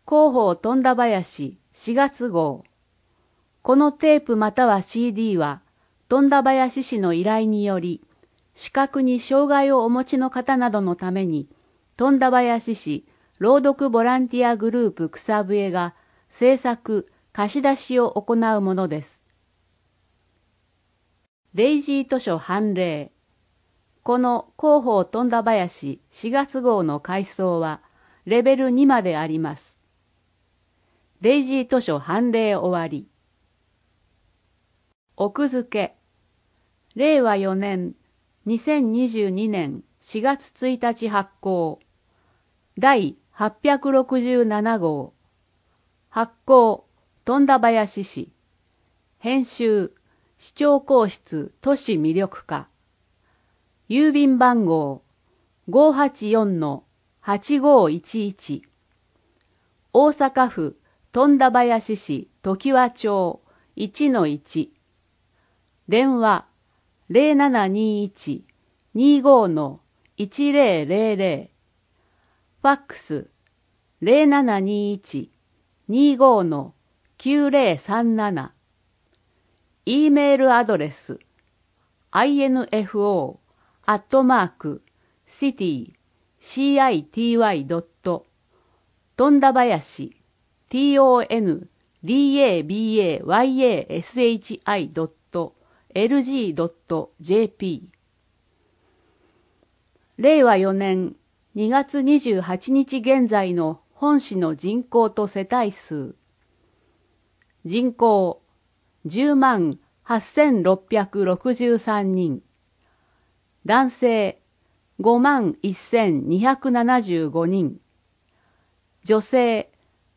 広報富田林4月号。このテープまたは CD は、富田林市の依頼により、視覚に障害をお持ちの方などのために、富田林市朗読ボランティアグループ草笛が制作、貸し出しを行うものです。デイジー図書判例。この広報富田林4月号の改装は、レベル2まであります。デイジー図書判例終わり。奥付け。令和4年、2022年4月1日発行。第867号。発行、富田林市。編集、市長公室都市魅力課。郵便番号 584-8511。大阪府富田林市常盤町 1-1。電話 0721-25-1000。ファックス 0721-25-9037。E メールアドレス info@city.city. 富田林 tondabayashi.lg.jp。 令和4年2月28日現在の本市の人口と世帯数。人口108,663人。男性51,275人。女性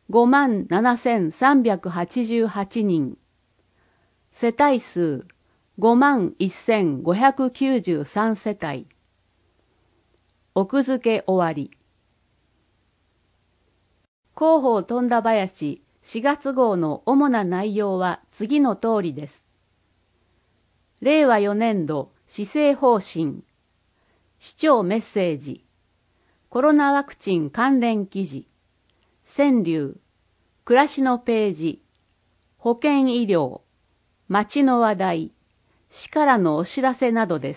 57,388人。世帯数51,593世帯。奥付け終わり。広報富田林4月号の主な内容は次の通りです。令和4年度施政方針。市長メッセージ。コロナワクチン関連記事。川柳。暮らしのページ。保健医療。町の話題。市からのお知らせなどです。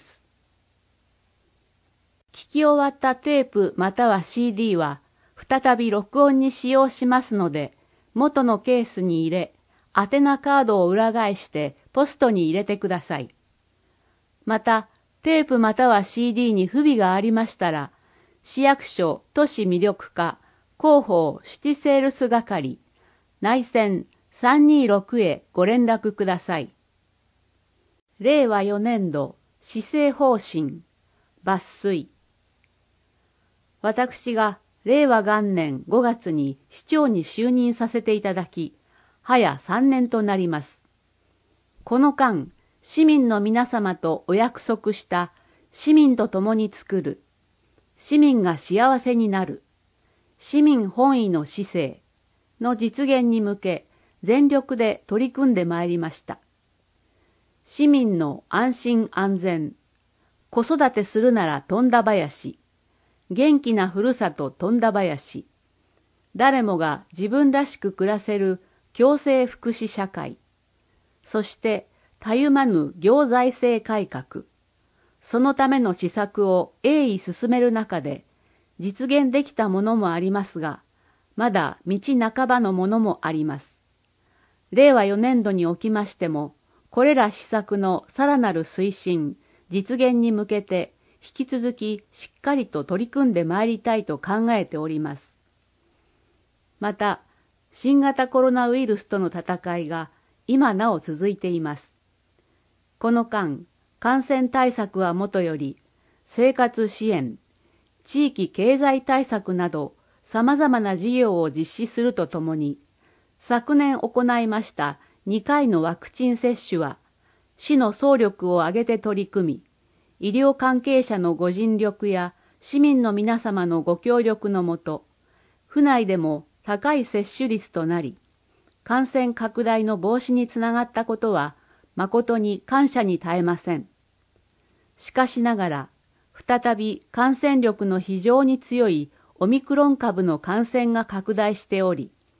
聞き終わったテープまたは CD は再び録音に使用しますので、元のケースに入れ、宛名カードを裏返してポストに入れてください。また、テープまたは CD に不備がありましたら、市役所都市魅力課広報シティセールス係内線326へご連絡ください。令和4年度市政方針抜粋。私が令和元年5月に市長に就任させていただき、早3年となります。この間、市民の皆様とお約束した市民と共に作る、市民が幸せになる、市民本位の市政の実現に向け全力で取り組んでまいりました。市民の安心安全、子育てするなら富田林、元気なふるさと富田林、誰もが自分らしく暮らせる共生福祉社会、そしてたゆまぬ行財政改革、そのための施策を鋭意進める中で、実現できたものもありますが、まだ道半ばのものもあります。令和4年度におきましても、これら施策のさらなる推進、実現に向けて、引き続きしっかりと取り組んでまいりたいと考えております。また、新型コロナウイルスとの戦いが今なお続いています。この間、感染対策はもとより、生活支援、地域経済対策など様々な事業を実施するとともに、昨年行いました2回のワクチン接種は、市の総力を挙げて取り組み、医療関係者のご尽力や市民の皆様のご協力のもと、府内でも高い接種率となり、感染拡大の防止につながったことは誠に感謝に堪えません。しかしながら、再び感染力の非常に強いオミクロン株の感染が拡大しており、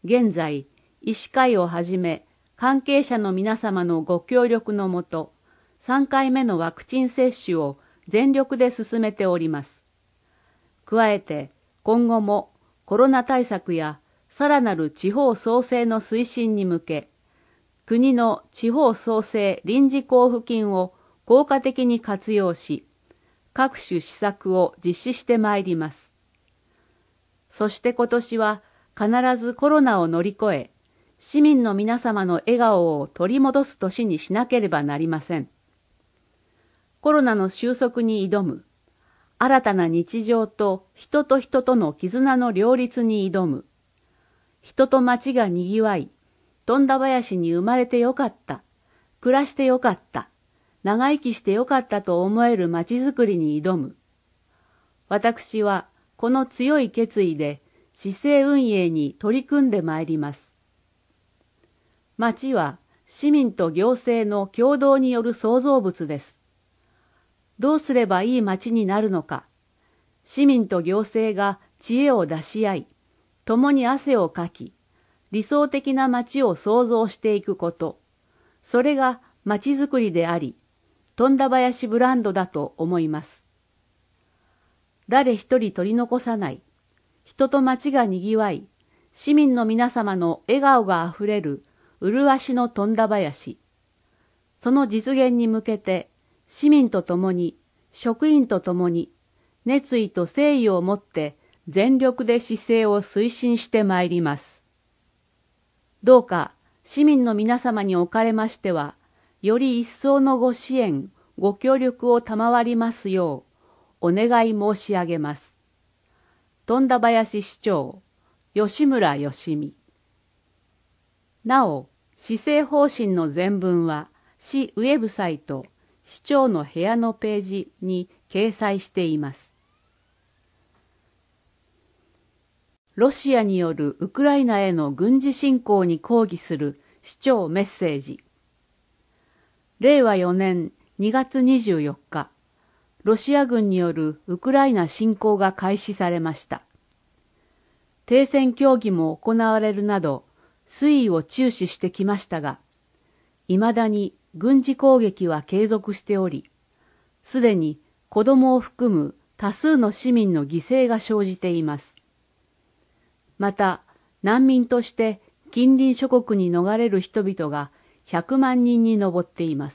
現在、医師会をはじめ関係者の皆様のご協力のもと、3回目のワクチン接種を全力で進めております。加えて、今後もコロナ対策やさらなる地方創生の推進に向け、国の地方創生臨時交付金を効果的に活用し、各種施策を実施してまいります。そして今年は必ずコロナを乗り越え、市民の皆様の笑顔を取り戻す年にしなければなりません。コロナの収束に挑む、新たな日常と人との絆の両立に挑む、人と町がにぎわい、富田林に生まれてよかった、暮らしてよかった、長生きしてよかったと思える町づくりに挑む。私はこの強い決意で市政運営に取り組んでまいります。町は市民と行政の共同による創造物です。どうすればいい町になるのか、市民と行政が知恵を出し合い、共に汗をかき、理想的な町を創造していくこと、それが町づくりであり、富田林ブランドだと思います。誰一人取り残さない、人と町がにぎわい、市民の皆様の笑顔があふれる麗しの富田林。その実現に向けて、市民と共に、職員と共に、熱意と誠意をもって全力で市政を推進してまいります。どうか市民の皆様におかれましては、より一層のご支援、ご協力を賜りますよう、お願い申し上げます。富田林市長、吉村義美。なお、市政方針の全文は、市ウェブサイト、市長の部屋のページに掲載しています。ロシアによるウクライナへの軍事侵攻に抗議する市長メッセージ。令和4年2月24日、ロシア軍によるウクライナ侵攻が開始されました。停戦協議も行われるなど、推移を注視してきましたが、未だに軍事攻撃は継続しており、すでに子供を含む多数の市民の犠牲が生じています。また、難民として近隣諸国に逃れる人々が100万人に上っています。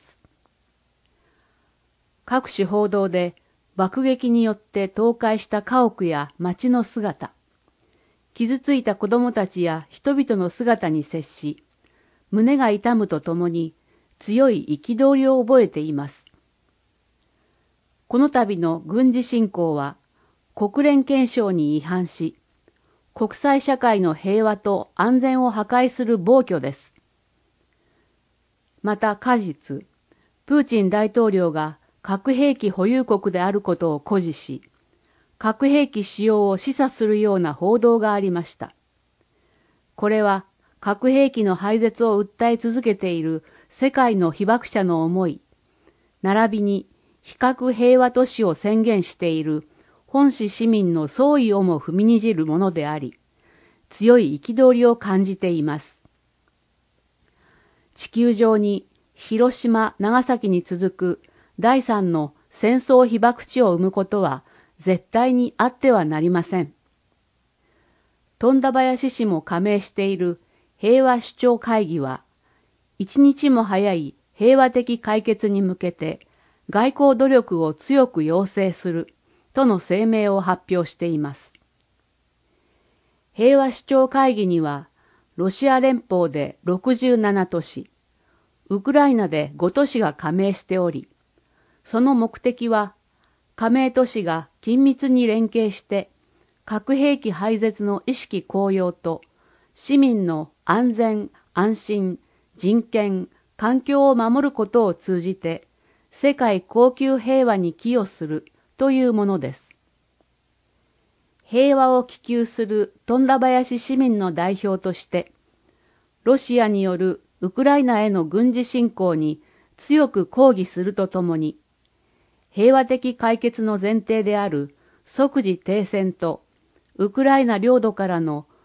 各種報道で爆撃によって倒壊した家屋や町の姿、傷ついた子供たちや人々の姿に接し、胸が痛むとともに強い憤りを覚えています。この度の軍事侵攻は国連憲章に違反し、国際社会の平和と安全を破壊する暴挙です。また過日、プーチン大統領が核兵器保有国であることを誇示し、核兵器使用を示唆するような報道がありました。これは核兵器の廃絶を訴え続けている世界の被爆者の思い、並びに非核平和都市を宣言している本市市民の総意をも踏みにじるものであり、強い憤りを感じています。地球上に広島、長崎に続く第三の戦争被爆地を生むことは絶対にあってはなりません。富田林市も加盟している平和首長会議は、一日も早い平和的解決に向けて外交努力を強く要請するとの声明を発表しています。平和首長会議には、ロシア連邦で67都市、ウクライナで5都市が加盟しており、その目的は、加盟都市が緊密に連携して、核兵器廃絶の意識高揚と、市民の安全・安心、人権、環境を守ることを通じて、世界恒久平和に寄与するというものです。平和を希求する富田林市民の代表として、ロシアによるウクライナへの軍事侵攻に強く抗議するとともに、平和的解決の前提である即時停戦と、ウクライナ領土からの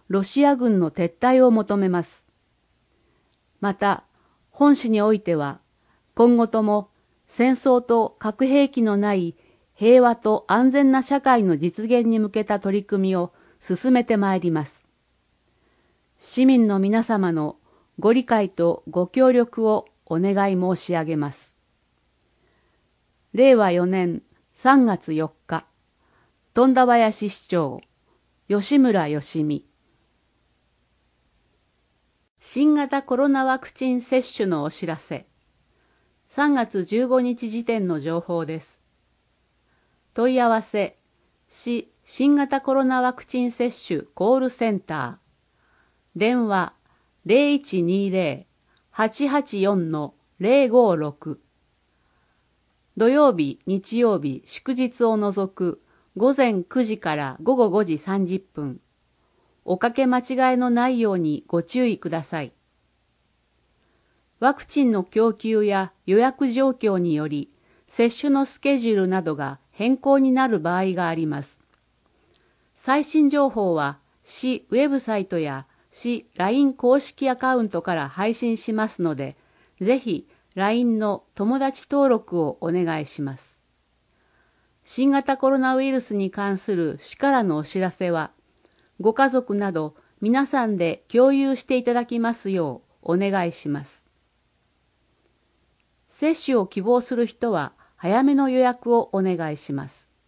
ロシア軍の撤退を求めます。また、本市においては、今後とも戦争と核兵器のない平和と安全な社会の実現に向けた取り組みを進めてまいります。市民の皆様のご理解とご協力をお願い申し上げます。令和4年3月4日、富田林市長、吉村義美。新型コロナワクチン接種のお知らせ。3月15日時点の情報です。問い合わせ、市新型コロナワクチン接種コールセンター。電話 0120-884-056。土曜日、日曜日、祝日を除く午前9時から午後5時30分。おかけ間違いのないようにご注意ください。ワクチンの供給や予約状況により、接種のスケジュールなどが変更になる場合があります。最新情報は市ウェブサイトや市 LINE 公式アカウントから配信しますので、ぜひ LINE の友達登録をお願いします。新型コロナウイルスに関する市からのお知らせは、ご家族など皆さんで共有していただきますようお願いします。接種を希望する人は早めの予約をお願いします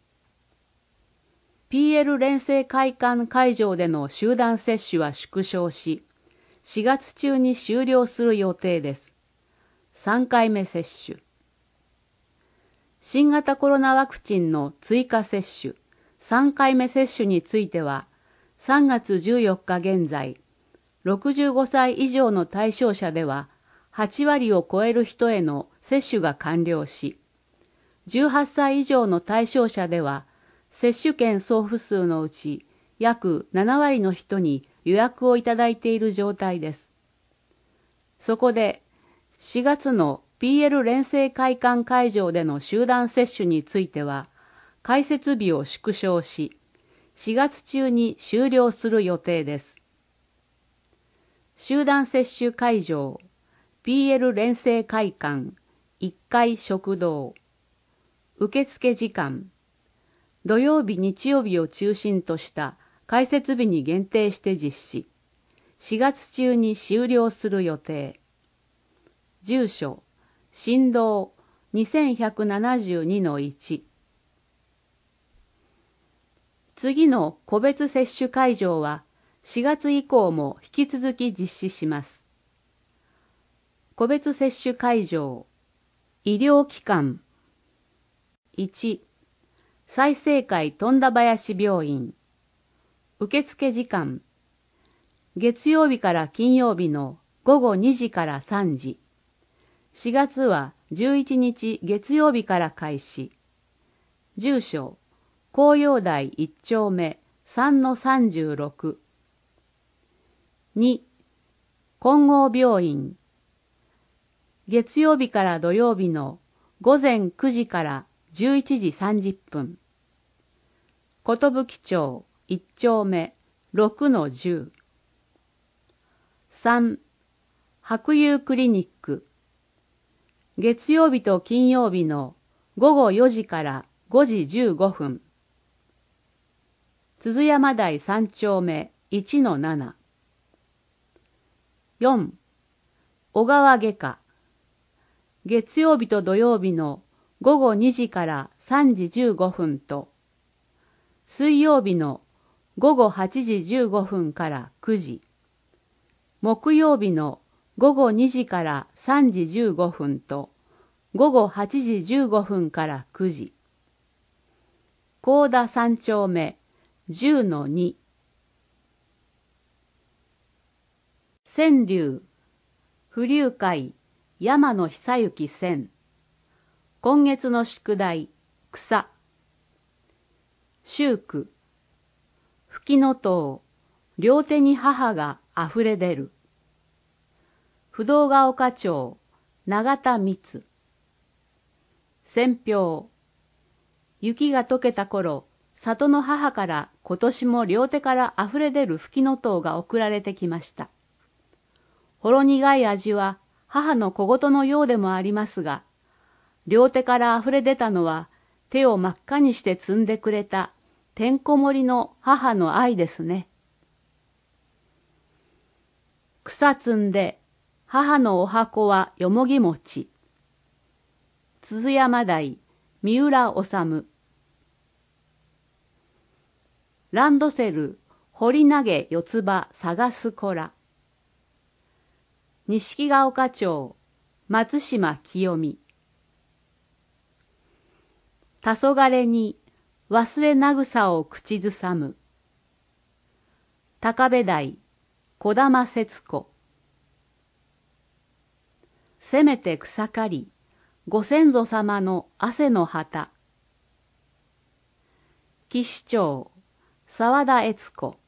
。PL 連成会館会場での集団接種は縮小し、4月中に終了する予定です。3回目接種。新型コロナワクチンの追加接種、3回目接種については、3月14日現在、65歳以上の対象者では、8割を超える人への接種が完了し、18歳以上の対象者では、接種券送付数のうち約7割の人に予約をいただいている状態です。そこで、4月の PL 連成会館会場での集団接種については、開設日を縮小し、4月中に終了する予定です。集団接種会場、PL 連成会館、1階食堂。受付時間、土曜日日曜日を中心とした開設日に限定して実施。4月中に終了する予定。住所、新堂 2172-1。次の個別接種会場は4月以降も引き続き実施します。個別接種会場、医療機関。1、済生会富田林病院。受付時間、月曜日から金曜日の午後2時から3時。4月は11日月曜日から開始。住所、紅葉台1丁目 3-36。2、金剛病院。月曜日から土曜日の午前9時から11時30分。寿町1丁目 6-10。3、白友クリニック。月曜日と金曜日の午後4時から5時15分。鈴山台3丁目 1-7。4、小川外科。月曜日と土曜日の午後2時から3時15分と、水曜日の午後8時15分から9時、木曜日の午後2時から3時15分と、午後8時15分から9時。高田3丁目 10-2。川柳、浮流会、山野久之選。今月の宿題、草。秋句、吹きの塔、両手に母があふれ出る。不動ヶ丘町、永田光。選評、雪が溶けた頃、 里の母から今年も両手からあふれ出るフキノトウが送られてきました。ほろ苦い味は母の小言のようでもありますが、両手からあふれ出たのは手を真っ赤にして摘んでくれたてんこ盛りの母の愛ですね。草摘んで母のお箱はよもぎ餅。鈴山台三浦治。ランドセル掘り投げ四つ葉探す子ら。錦ヶ丘町松島清美。黄昏に忘れなぐさを口ずさむ。高部台児玉節子。せめて草刈りご先祖様の汗の旗。岸町沢田悦子。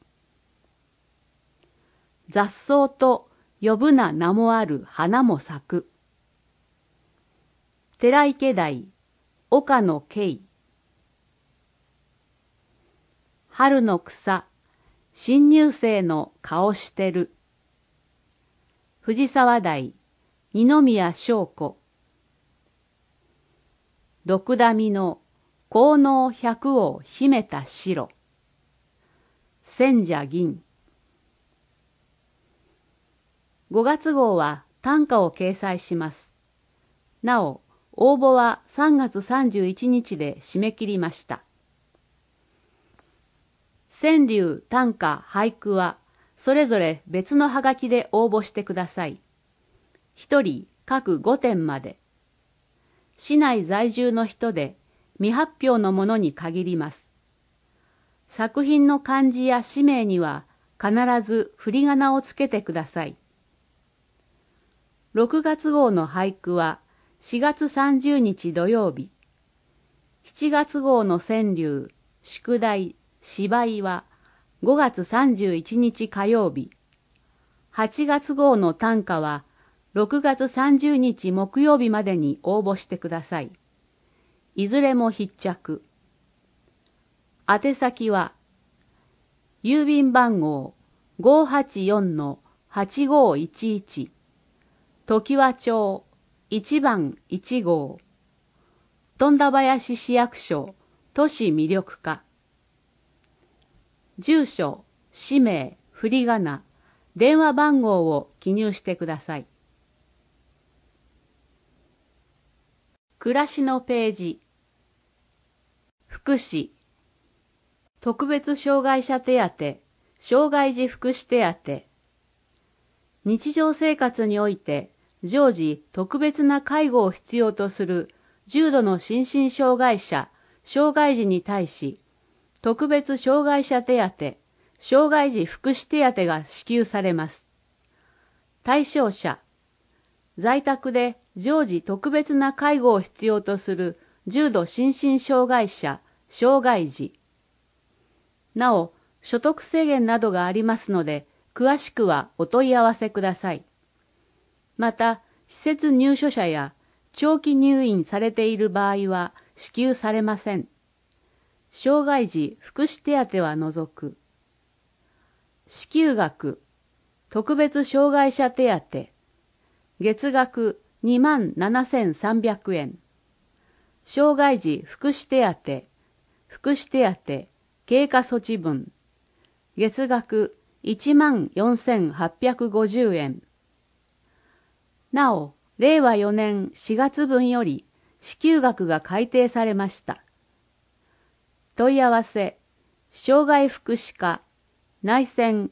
雑草と呼ぶな名もある花も咲く。寺池台岡野慶。春の草新入生の顔してる。藤沢台二宮祥子。毒ダミの効能百を秘めた白。千社銀。5月号は短歌を掲載します。なお、応募は3月31日で締め切りました。川柳、短歌、俳句はそれぞれ別のハガキで応募してください。1人各5点まで。市内在住の人で未発表のものに限ります。作品の漢字や氏名には必ず振り仮名をつけてください。6月号の俳句は4月30日土曜日。7月号の川柳、宿題、芝居は5月31日火曜日。8月号の短歌は6月30日木曜日までに応募してください。いずれも必着。宛先は郵便番号 584-8511 常盤町1番1号富田林市役所都市魅力課。住所、氏名、振り仮名、電話番号を記入してください。暮らしのページ。福祉。特別障害者手当、障害児福祉手当。日常生活において常時特別な介護を必要とする重度の心身障害者、障害児に対し、特別障害者手当、障害児福祉手当が支給されます。対象者、在宅で常時特別な介護を必要とする重度心身障害者、障害児。なお、所得制限などがありますので、詳しくはお問い合わせください。また、施設入所者や長期入院されている場合は支給されません。障害児福祉手当は除く。支給額、特別障害者手当、月額27,300円。障害児福祉手当、福祉手当、経過措置分、月額14,850円。なお、令和4年4月分より支給額が改定されました。問い合わせ、障害福祉課、内線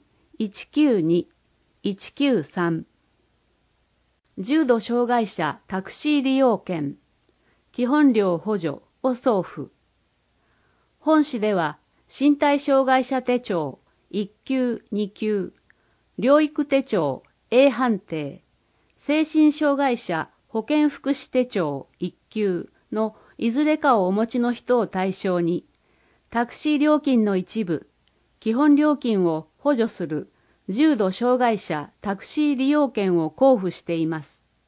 192-193。重度障害者タクシー利用券、基本料補助を送付。本市では、身体障害者手帳1級2級、療育手帳 A 判定、精神障害者保健福祉手帳1級のいずれかをお持ちの人を対象に、タクシー料金の一部、基本料金を補助する重度障害者タクシー利用券を交付しています。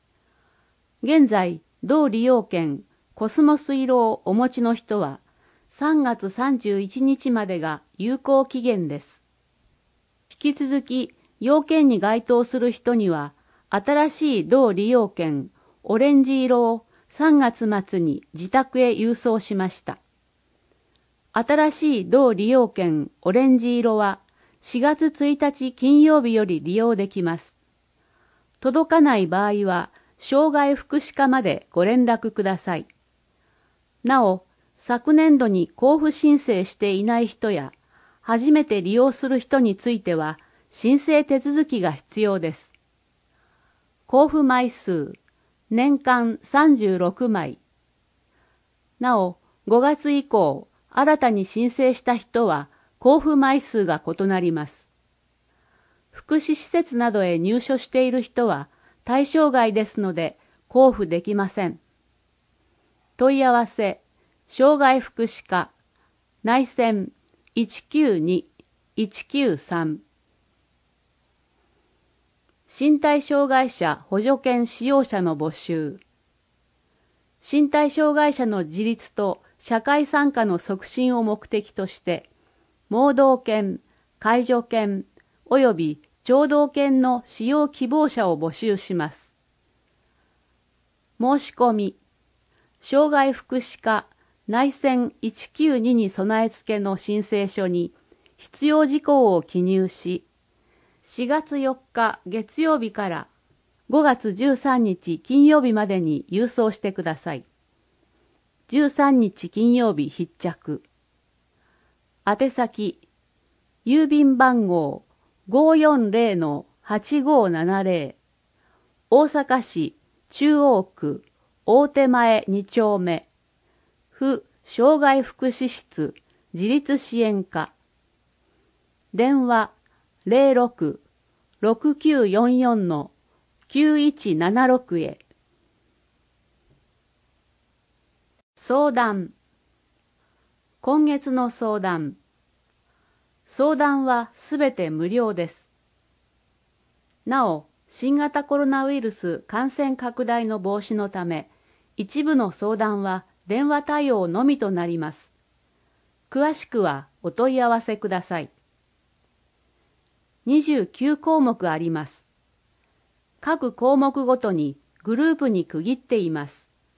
現在、同利用券コスモス色をお持ちの人は、 3月31日までが有効期限です。引き続き要件に該当する人には、新しい同利用券オレンジ色を3月末に自宅へ郵送しました。新しい同利用券オレンジ色は4月1日金曜日より利用できます。届かない場合は、障害福祉課までご連絡ください。なお、昨年度に交付申請していない人や、初めて利用する人については、申請手続きが必要です。交付枚数、年間36枚。なお、5月以降、新たに申請した人は、交付枚数が異なります。福祉施設などへ入所している人は、対象外ですので、交付できません。問い合わせ、障害福祉課、内線192-193。身体障害者補助犬使用者の募集。身体障害者の自立と社会参加の促進を目的として、盲導犬、介助犬、および聴導犬の使用希望者を募集します。申し込み、障害福祉課内線192に備え付けの申請書に必要事項を記入し、4月4日月曜日から5月13日金曜日までに郵送してください。13日金曜日必着。宛先、郵便番号 540-8570 大阪市中央区大手前2丁目府障害福祉室自立支援課電話 06-6944-9176 へ。相談。今月の相談。相談はすべて無料です。なお、新型コロナウイルス感染拡大の防止のため、一部の相談は電話対応のみとなります。詳しくはお問い合わせください。29項目あります。各項目ごとにグループに区切っています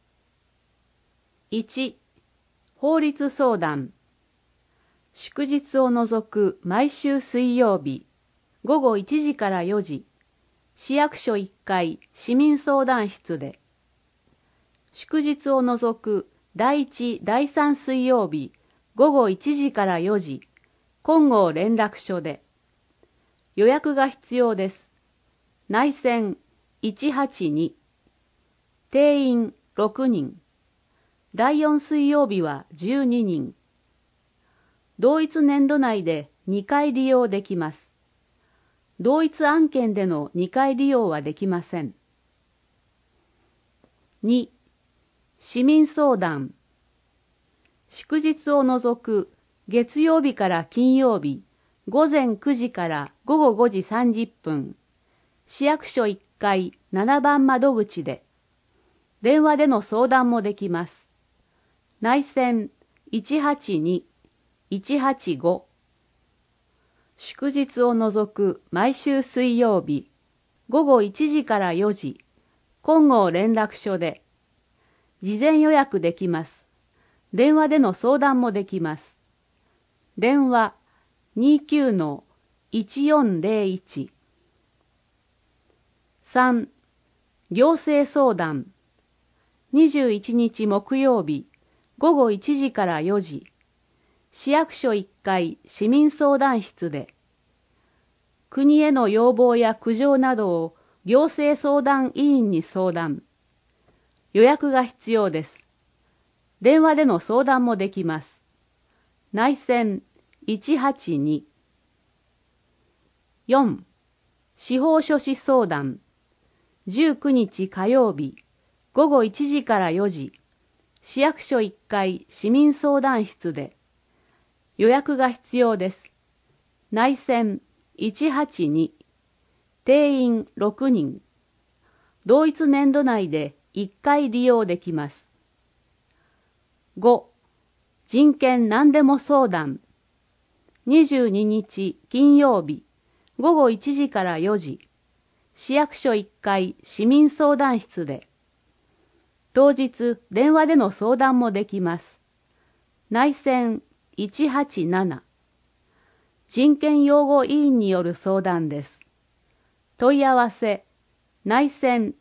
。1、法律相談。祝日を除く毎週水曜日、午後1時から4時、市役所1階市民相談室で。祝日を除く第1、第3水曜日、午後1時から4時、金剛連絡所で。予約が必要です。内線182。定員6人。第4水曜日は12人。同一年度内で2回利用できます。同一案件での2回利用はできません。2、市民相談。祝日を除く月曜日から金曜日、午前9時から午後5時30分、市役所1階7番窓口で、電話での相談もできます。内線182、185。祝日を除く毎週水曜日、午後1時から4時、金剛連絡所で、事前予約できます。電話での相談もできます。電話29-1401。3、行政相談。21日木曜日、午後1時から4時、市役所1階市民相談室で、国への要望や苦情などを行政相談委員に相談。予約が必要です。電話での相談もできます。内線182。4、司法書士相談。19日火曜日、午後1時から4時、市役所1階市民相談室で、予約が必要です。内線182。定員6人。同一年度内で1回利用できます。5、 人権何でも相談。22日金曜日、午後1時から4時、市役所1階市民相談室で。当日、電話での相談もできます。内線187。人権擁護委員による相談です。問い合わせ、内線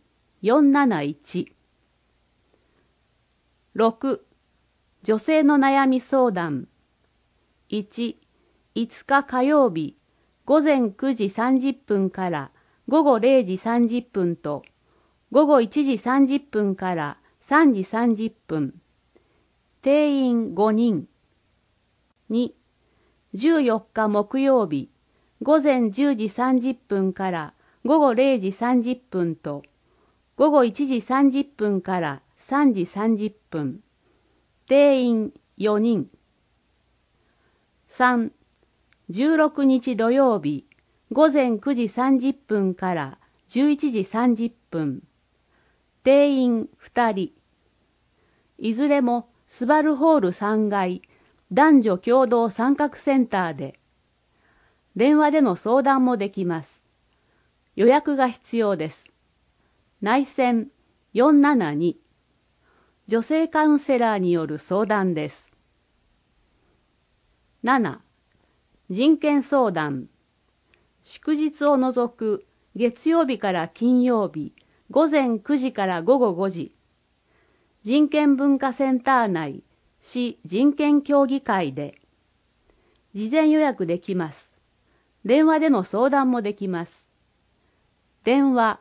471。6. 女性の悩み相談。1、5日火曜日、午前9時30分から午後0時30分と、午後1時30分から3時30分。定員5人。2、14日木曜日、午前10時30分から午後0時30分と、午後1時30分から3時30分。定員4人。3、16日土曜日、午前9時30分から11時30分。定員2人。いずれもスバルホール3階男女共同参画センターで。電話での相談もできます。予約が必要です。内線472。女性カウンセラーによる相談です。7. 人権相談。祝日を除く月曜日から金曜日、午前9時から午後5時、人権文化センター内市人権協議会で。事前予約できます。電話での相談もできます。電話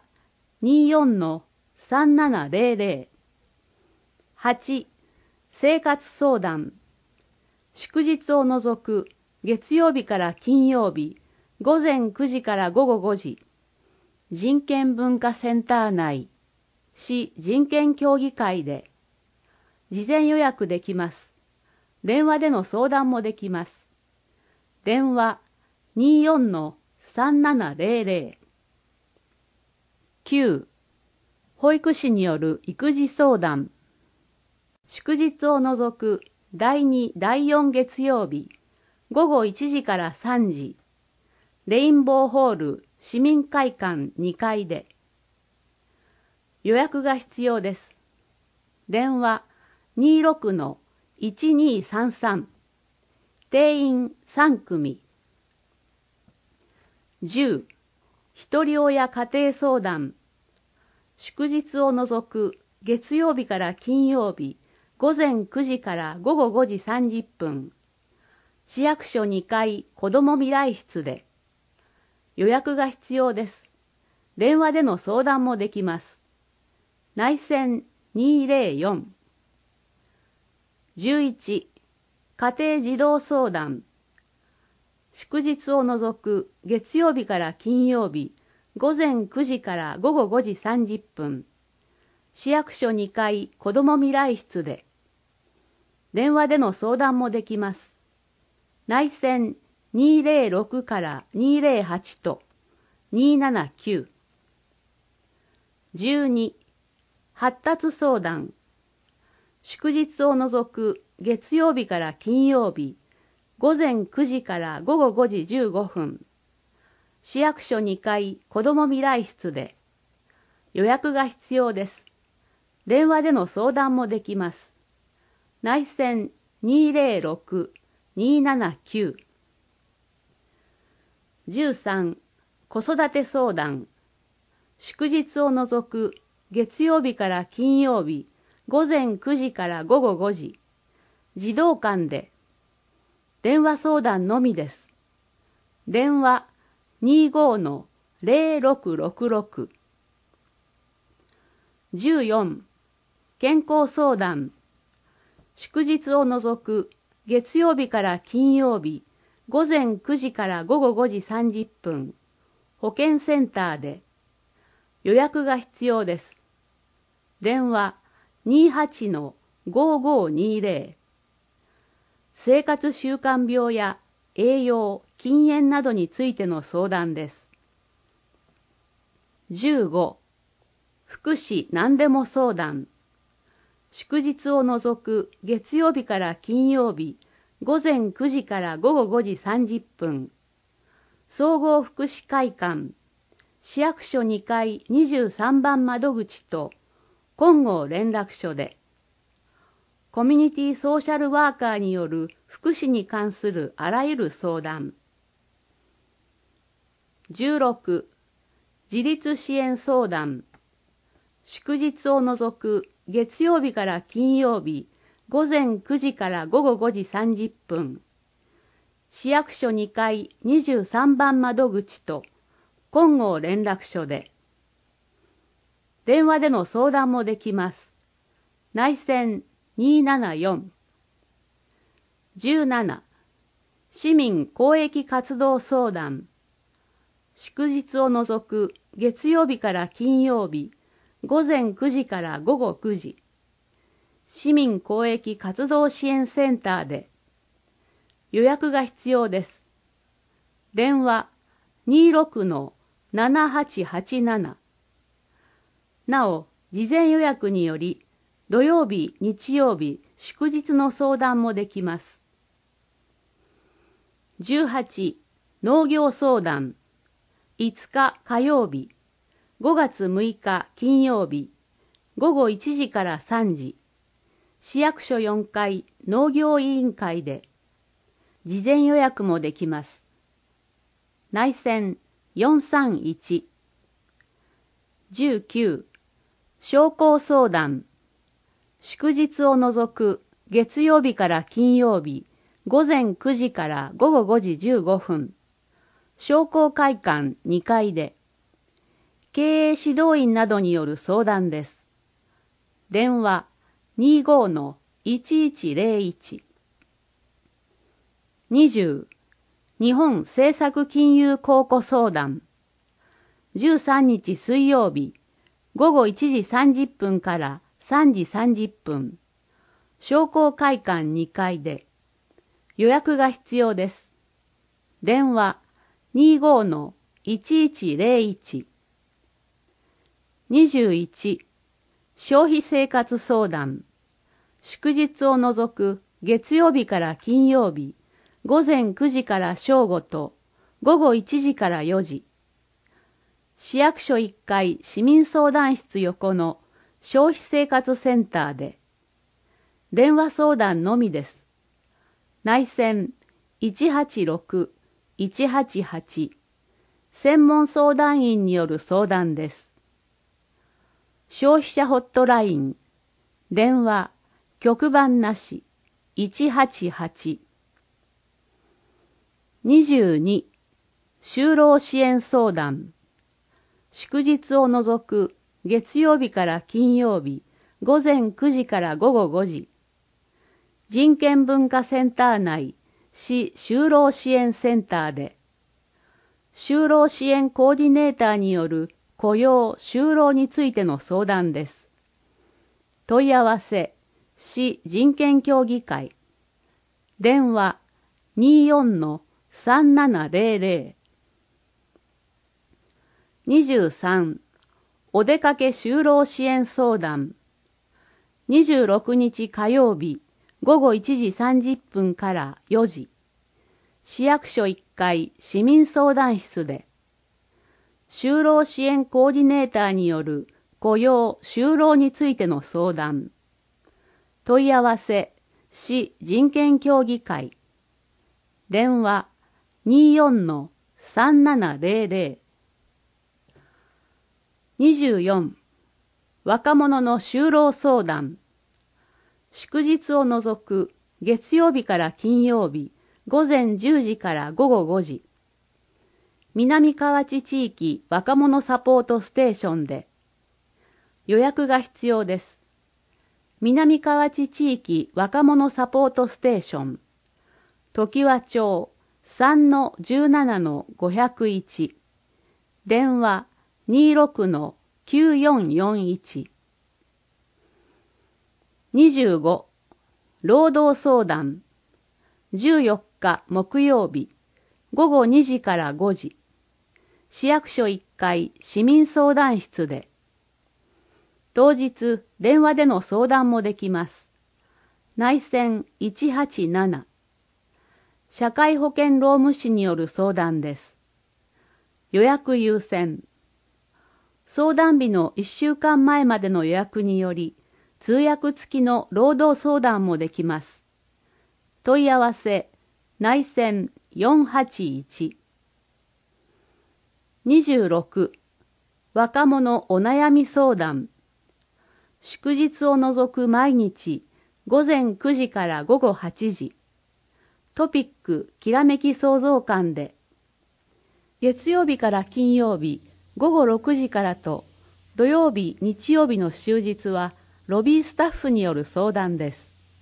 24-3700。8. 生活相談。祝日を除く月曜日から金曜日、午前9時から午後5時、人権文化センター内市人権協議会で。事前予約できます。電話での相談もできます。電話 24-3700。9. 保育士による育児相談。祝日を除く第2、第4月曜日、午後1時から3時、レインボーホール市民会館2階で。予約が必要です。電話 26-1233。定員3組。10. ひとり親家庭相談。祝日を除く月曜日から金曜日、午前9時から午後5時30分。市役所2階子ども未来室で。予約が必要です。電話での相談もできます。内線204。11. 家庭児童相談。祝日を除く月曜日から金曜日、午前9時から午後5時30分。市役所2階子ども未来室で。電話での相談もできます。内線206から208と279。12. 発達相談。祝日を除く月曜日から金曜日、午前9時から午後5時15分。市役所2階子ども未来室で。予約が必要です。電話での相談もできます。内線206-279。13. 子育て相談。祝日を除く月曜日から金曜日、午前9時から午後5時、児童館で。電話相談のみです。電話 25-0666。14. 健康相談。祝日を除く月曜日から金曜日、午前9時から午後5時30分、保健センターで。予約が必要です。電話 28-5520。生活習慣病や栄養、禁煙などについての相談です。15. 福祉何でも相談。 祝日を除く月曜日から金曜日、午前9時から午後5時30分。総合福祉会館、市役所2階23番窓口と金剛連絡所で、コミュニティソーシャルワーカーによる福祉に関するあらゆる相談。16、自立支援相談。祝日を除く月曜日から金曜日、午前9時から午後5時30分。市役所2階23番窓口と金剛連絡所で。電話での相談もできます。内線274。17、市民公益活動相談。祝日を除く月曜日から金曜日、午前9時から午後9時。市民公益活動支援センターで。予約が必要です。電話26-7887。なお、事前予約により、土曜日、日曜日、祝日の相談もできます。18、農業相談。5日火曜日、5月6日金曜日、午後1時から3時、市役所4階農業委員会で、事前予約もできます。内線431。19、商工相談。祝日を除く月曜日から金曜日、午前9時から午後5時15分。商工会館2階で。経営指導員などによる相談です。電話25-1101。20、日本政策金融公庫相談。13日水曜日、午後1時30分から3時30分。商工会館2階で。予約が必要です。電話25-1101。21、消費生活相談。祝日を除く月曜日から金曜日、午前9時から正午と午後1時から4時。市役所1階市民相談室横の消費生活センターで。電話相談のみです。内線186-188。専門相談員による相談です。消費者ホットライン。電話、局番なし、188。22、就労支援相談。祝日を除く月曜日から金曜日、午前9時から午後5時。人権文化センター内、市就労支援センターで。就労支援コーディネーターによる雇用・就労についての相談です。問い合わせ、市人権協議会。電話24-3700。23、お出かけ就労支援相談。26日火曜日、午後1時30分から4時。市役所1階市民相談室で。就労支援コーディネーターによる雇用・就労についての相談。問い合わせ、市人権協議会。電話24-3700。24、若者の就労相談。祝日を除く月曜日から金曜日、午前10時から午後5時。南河内地域若者サポートステーションで。予約が必要です。南河内地域若者サポートステーション。常盤町 3-17-501。電話26-9441。25、労働相談。14日木曜日、午後2時から5時。市役所1階市民相談室で。 当日電話での相談もできます。内線187。社会保険労務士による相談です。予約優先。相談日の1週間前までの予約により、通訳付きの労働相談もできます。問い合わせ、内線481。26、若者お悩み相談。祝日を除く毎日、午前9時から午後8時。トピックきらめき創造館で。月曜日から金曜日、午後6時からと、土曜日、日曜日の終日は、ロビースタッフによる相談です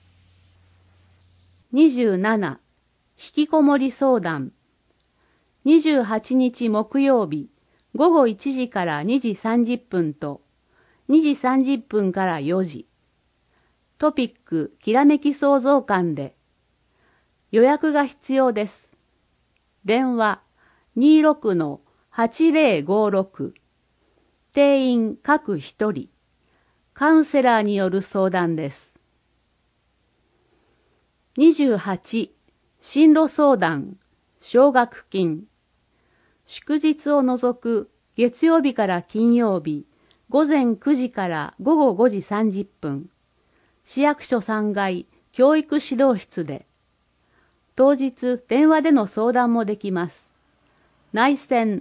。27、引きこもり相談。28日木曜日、午後1時から2時30分と、2時30分から4時。トピックきらめき創造館で。予約が必要です。電話26-8056。定員各一人。カウンセラーによる相談です。28、進路相談、奨学金。祝日を除く月曜日から金曜日、午前9時から午後5時30分。市役所3階教育指導室で。当日電話での相談もできます。内線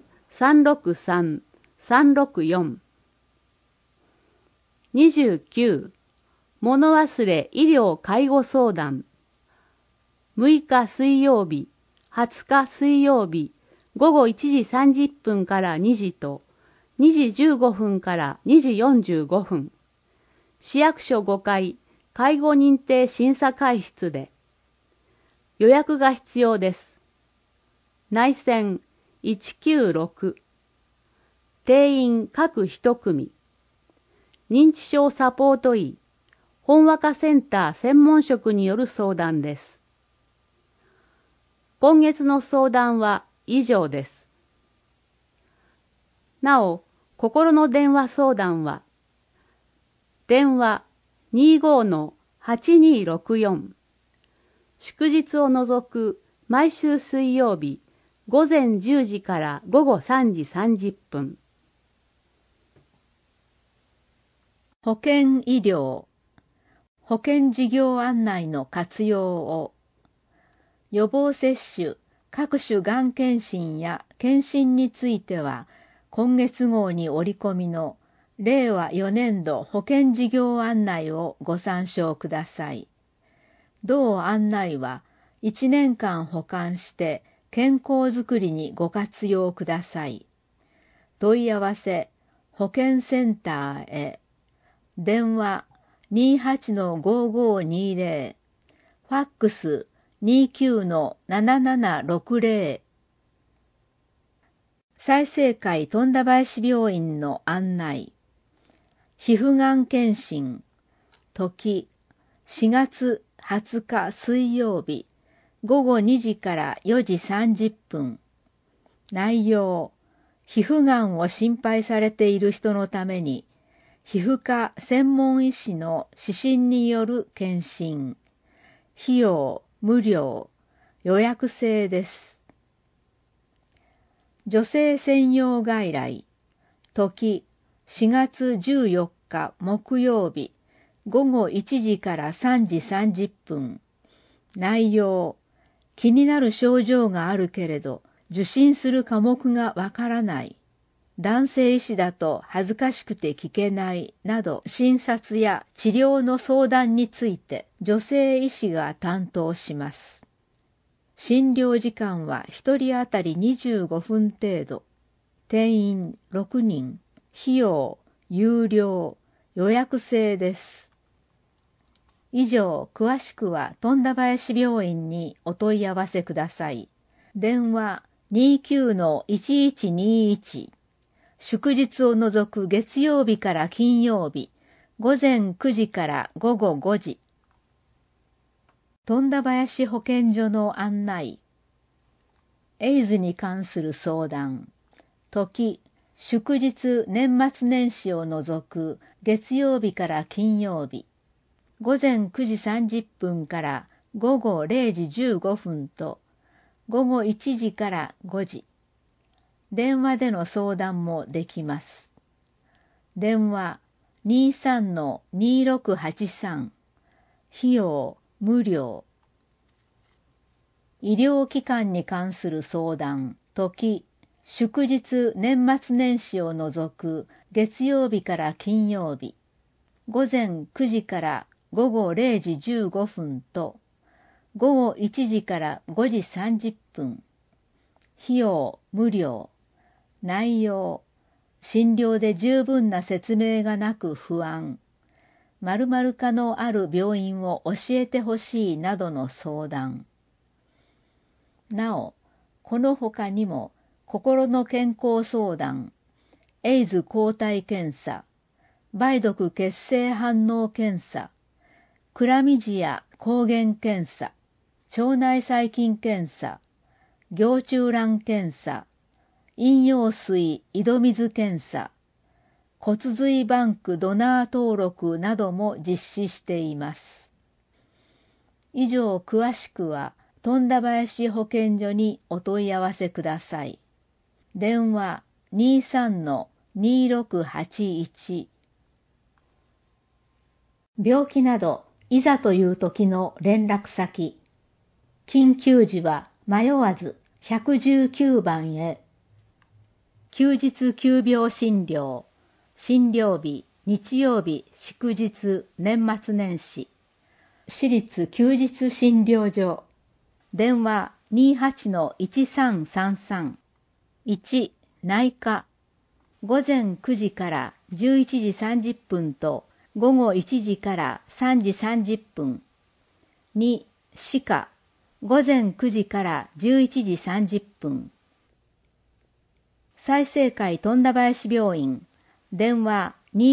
363、364。29、物忘れ医療介護相談。6日水曜日、20日水曜日、午後1時30分から2時と、2時15分から2時45分。市役所5階、介護認定審査会室で。予約が必要です。内線196。定員各一組。認知症サポート医、ほんわかセンター専門職による相談です。今月の相談は以上です。なお、心の電話相談は、電話25-8264。祝日を除く毎週水曜日、午前10時から午後3時30分。 保険医療、保険事業案内の活用を、予防接種、各種がん検診や検診については、今月号に折り込みの令和4年度保険事業案内をご参照ください。同案内は1年間保管して健康づくりにご活用ください。問い合わせ、保健センターへ。電話28-5520。ファックス29-7760。済生会富田林病院の案内。皮膚がん検診。時、4月20日水曜日、午後2時から4時30分。内容、皮膚がんを心配されている人のために、皮膚科専門医師の指針による検診。費用無料、予約制です。女性専用外来。時、4月14日木曜日、午後1時から3時30分。内容、気になる症状があるけれど、受診する科目がわからない。男性医師だと恥ずかしくて聞けないなど診察や治療の相談について女性医師が担当します。診療時間は1人当たり25分程度。定員6人。費用有料。予約制です。以上、詳しくは富田林病院にお問い合わせください。電話29-1121。祝日を除く月曜日から金曜日、午前9時から午後5時。富田林保健所の案内。エイズに関する相談。時、 祝日年末年始を除く月曜日から金曜日、午前9時30分から午後0時15分と午後1時から5時。電話での相談もできます。電話 23-2683 費用無料。医療機関に関する相談、時、祝日年末年始を除く月曜日から金曜日、午前9時から午後0時15分と午後1時から5時30分。費用無料。内容、診療で十分な説明がなく不安。〇〇科のある病院を教えてほしいなどの相談。なお、この他にも心の健康相談、エイズ抗体検査、梅毒血清反応検査、クラミジア抗原検査、腸内細菌検査、凝中卵検査、飲用水井戸水検査、骨髄バンクドナー登録なども実施しています。以上詳しくは富田林保健所にお問い合わせください。電話 23-2681。病気などいざという時の連絡先。緊急時は迷わず119番へ。休日急病診療、診療日、日曜日、祝日、年末年始。私立休日診療所。電話 28-1333。1、内科。午前9時から11時30分と午後1時から3時30分。2、歯科。午前9時から11時30分。済生会富田林病院。電話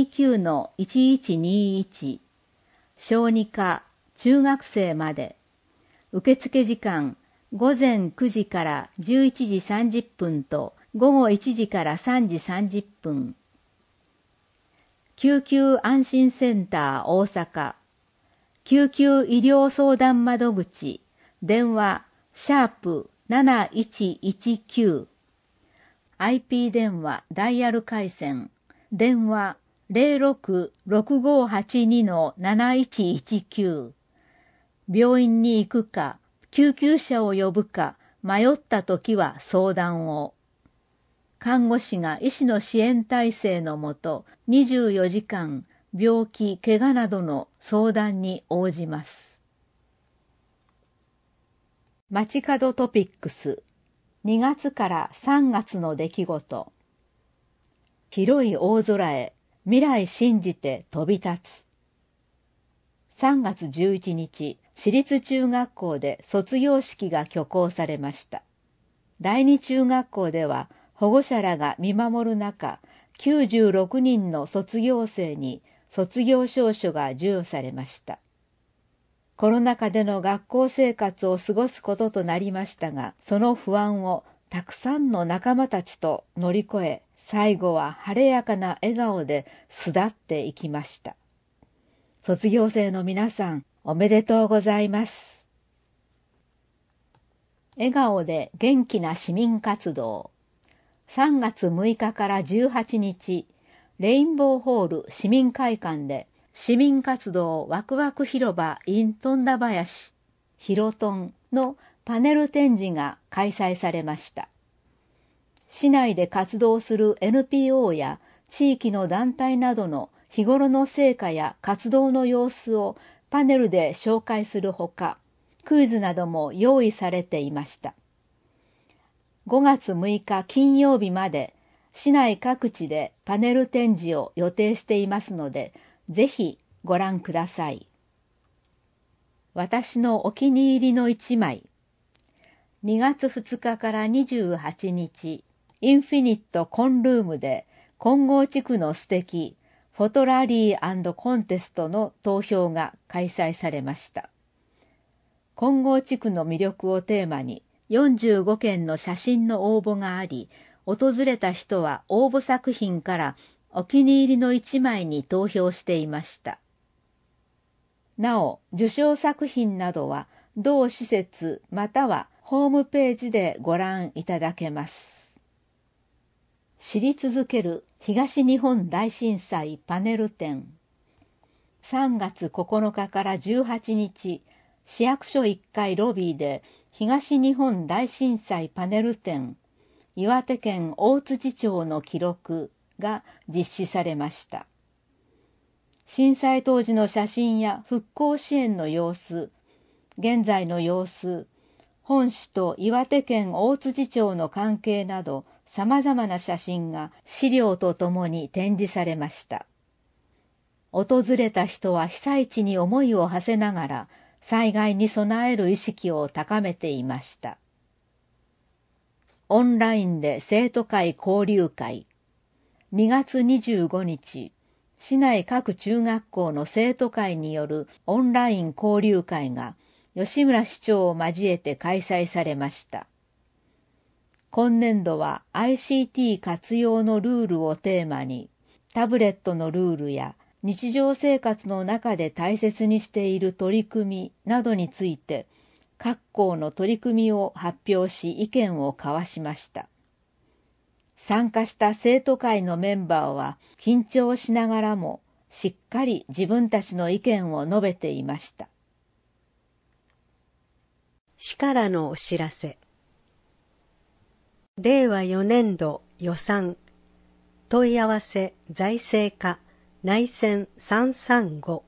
29-1121。小児科、中学生まで。受付時間、午前9時から11時30分と午後1時から3時30分。救急安心センター大阪。救急医療相談窓口。電話、#7119。IP 電話ダイヤル回線。電話、066582-7119。病院に行くか、救急車を呼ぶか、迷ったときは相談を。看護師が医師の支援体制のもと、24時間、病気、怪我などの相談に応じます。街角トピックス。2月から3月の出来事。広い大空へ、未来信じて飛び立つ。3月11日、私立中学校で卒業式が挙行されました。第二中学校では保護者らが見守る中、96人の卒業生に卒業証書が授与されました。コロナ禍での学校生活を過ごすこととなりましたが、その不安をたくさんの仲間たちと乗り越え、最後は晴れやかな笑顔で巣立っていきました。卒業生の皆さん、おめでとうございます。笑顔で元気な市民活動。3月6日から18日、レインボーホール市民会館で市民活動ワクワク広場 in 富田林ヒロトンのパネル展示が開催されました。市内で活動する NPO や地域の団体などの日頃の成果や活動の様子をパネルで紹介するほか、クイズなども用意されていました。5月6日金曜日まで市内各地でパネル展示を予定していますので、ぜひご覧ください。私のお気に入りの一枚。2月2日から28日、インフィニットコンルームで金剛地区の素敵フォトラリー&コンテストの投票が開催されました。金剛地区の魅力をテーマに45件の写真の応募があり、 訪れた人は応募作品からお気に入りの1枚に投票していました。なお、受賞作品などは同施設またはホームページでご覧いただけます。知り続ける東日本大震災パネル展。3月9日から18日、市役所1階ロビーで東日本大震災パネル展、岩手県大槌町の記録が実施されました。震災当時の写真や復興支援の様子、現在の様子、本市と岩手県大槌町の関係などさまざまな写真が資料とともに展示されました。訪れた人は被災地に思いを馳せながら災害に備える意識を高めていました。オンラインで生徒会交流会。2月25日、市内各中学校の生徒会によるオンライン交流会が吉村市長を交えて開催されました。今年度は ICT 活用のルールをテーマに、タブレットのルールや日常生活の中で大切にしている取り組みなどについて、各校の取り組みを発表し意見を交わしました。参加した生徒会のメンバーは緊張しながらもしっかり自分たちの意見を述べていました。 市からのお知らせ。令和4年度予算問い合わせ財政課内線335。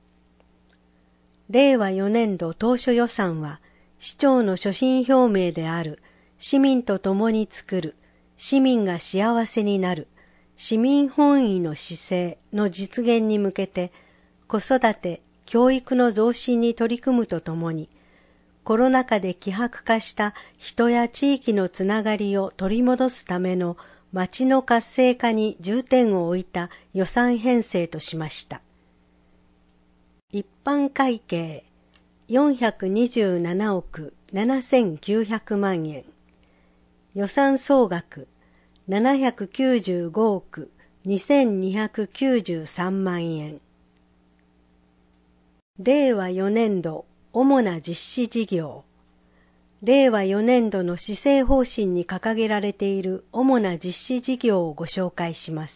令和4年度当初予算は市長の所信表明である市民と共に作る、市民が幸せになる、市民本位の姿勢の実現に向けて子育て、教育の増進に取り組むとともに、コロナ禍で希薄化した人や地域のつながりを取り戻すための町の活性化に重点を置いた予算編成としました。一般会計427億7900万円。予算総額795億2293万円。令和4年度主な実施事業。令和4年度の施政方針に掲げられている主な実施事業をご紹介します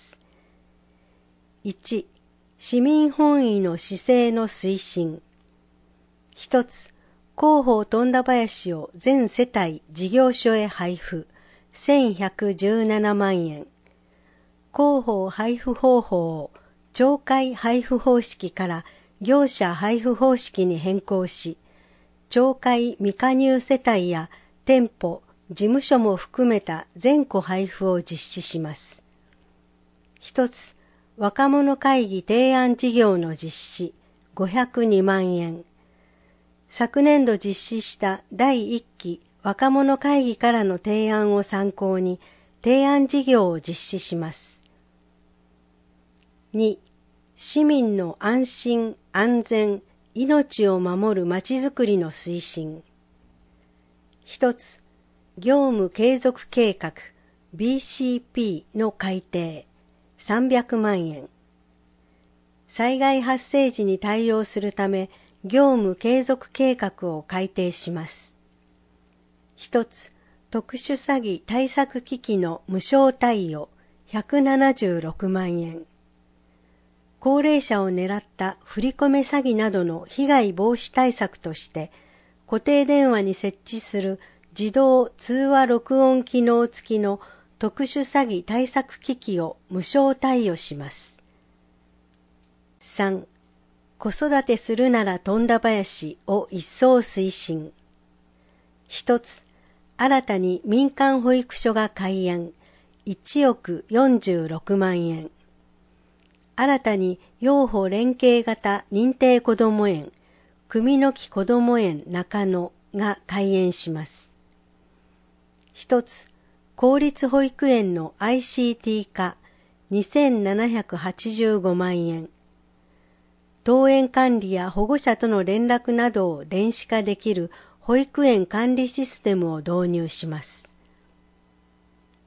。1、市民本位の市政の推進。一つ、広報富田林を全世帯事業所へ配布、1117万円。広報配布方法を町会配布方式から業者配布方式に変更し、町会未加入世帯や店舗、事務所も含めた全戸配布を実施します。一つ、若者会議提案事業の実施、502万円。昨年度実施した第1期若者会議からの提案を参考に提案事業を実施します。2、市民の安心・安全、命を守るまちづくりの推進。一つ、業務継続計画 BCP の改定、300万円。災害発生時に対応するため、業務継続計画を改定します。一つ、特殊詐欺対策機器の無償貸与、176万円。高齢者を狙った振り込め詐欺などの被害防止対策として、固定電話に設置する自動通話録音機能付きの特殊詐欺対策機器を無償貸与します。3、子育てするなら富田林を一層推進。一つ、新たに民間保育所が開園、1億46万円。新たに幼保連携型認定こども園、組の木こども園中野が開園します。一つ、公立保育園の ICT 化、2785万円。登園管理や保護者との連絡などを電子化できる保育園管理システムを導入します。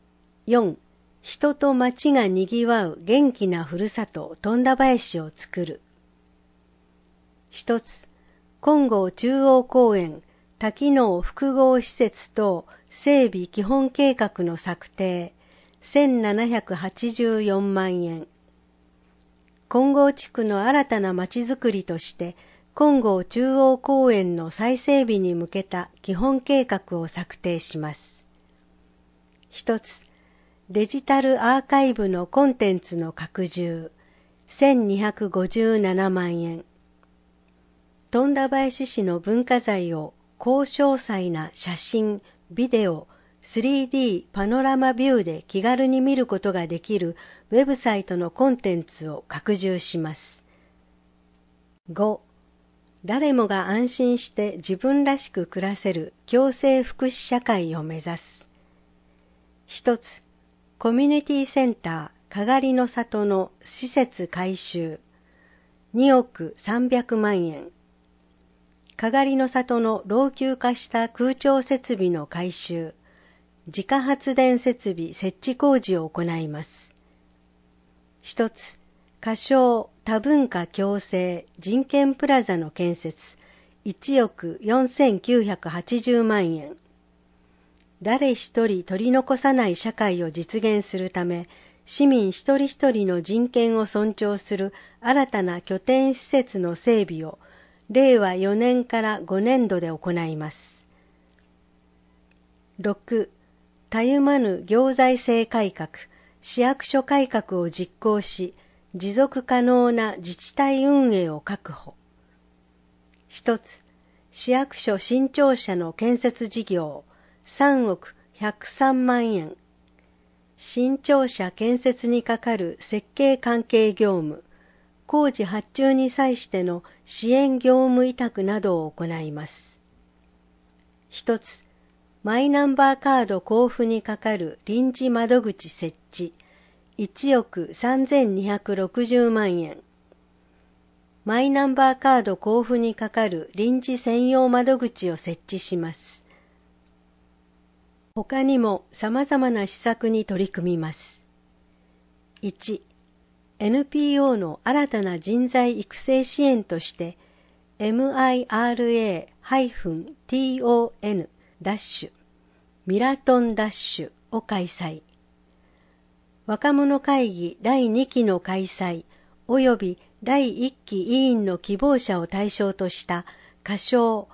4. 人と町がにぎわう元気なふるさと富田林を作る。一つ、金剛中央公園多機能複合施設等整備基本計画の策定、1784万円。金剛地区の新たな町づくりとして、金剛中央公園の再整備に向けた基本計画を策定します。一つ、デジタルアーカイブのコンテンツの拡充、1257万円。富田林市の文化財を高詳細な写真、ビデオ、3D パノラマビューで気軽に見ることができるウェブサイトのコンテンツを拡充します。5. 誰もが安心して自分らしく暮らせる共生福祉社会を目指す。一つ、コミュニティセンターかがりの里の施設改修、2億300万円。かがりの里の老朽化した空調設備の改修、自家発電設備設置工事を行います。一つ、仮称多文化共生人権プラザの建設、1億4980万円。誰一人取り残さない社会を実現するため、市民一人一人の人権を尊重する新たな拠点施設の整備を、令和4年から5年度で行います。6. たゆまぬ行財政改革、市役所改革を実行し、持続可能な自治体運営を確保。一つ、市役所新庁舎の建設事業、3億103万円。新庁舎建設にかかる設計関係業務、工事発注に際しての支援業務委託などを行います。一つ、マイナンバーカード交付にかかる臨時窓口設置、1億3260万円。マイナンバーカード交付にかかる臨時専用窓口を設置します。他にも様々な施策に取り組みます。1、NPO の新たな人材育成支援として MIRA-TON ミラトンダッシュを開催。若者会議第2期の開催及び第1期委員の希望者を対象とした仮称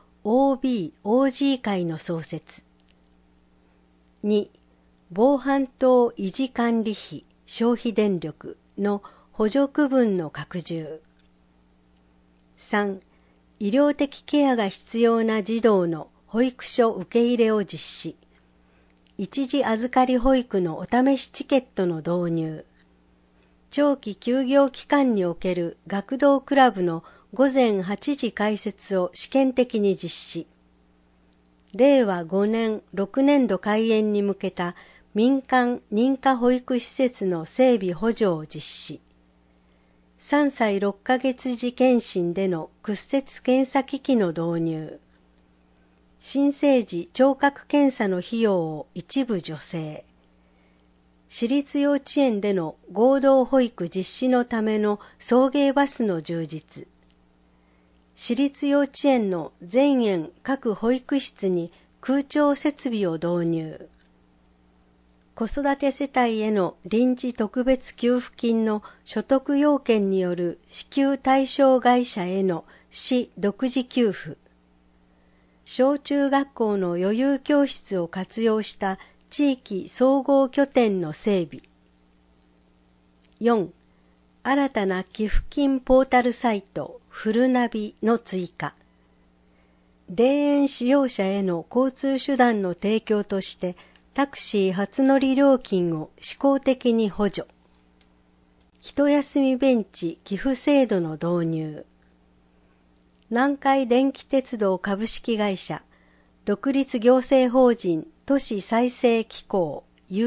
OB/OG 会の創設。2、防犯灯維持管理費消費電力の補助区分の拡充。3、医療的ケアが必要な児童の保育所受け入れを実施。一時預かり保育のお試しチケットの導入。長期休業期間における学童クラブの午前8時開設を試験的に実施。令和5年6年度開園に向けた民間認可保育施設の整備補助を実施。3歳6ヶ月時検診での屈折検査機器の導入。新生児聴覚検査の費用を一部助成。私立幼稚園での合同保育実施のための送迎バスの充実。私立幼稚園の全園各保育室に空調設備を導入。子育て世帯への臨時特別給付金の所得要件による支給対象会社への市独自給付。小中学校の余裕教室を活用した地域総合拠点の整備。4. 新たな寄付金ポータルサイトフルナビの追加。霊園使用者への交通手段の提供としてタクシー初乗り料金を試行的に補助。一休みベンチ寄付制度の導入。南海電気鉄道株式会社、独立行政法人都市再生機構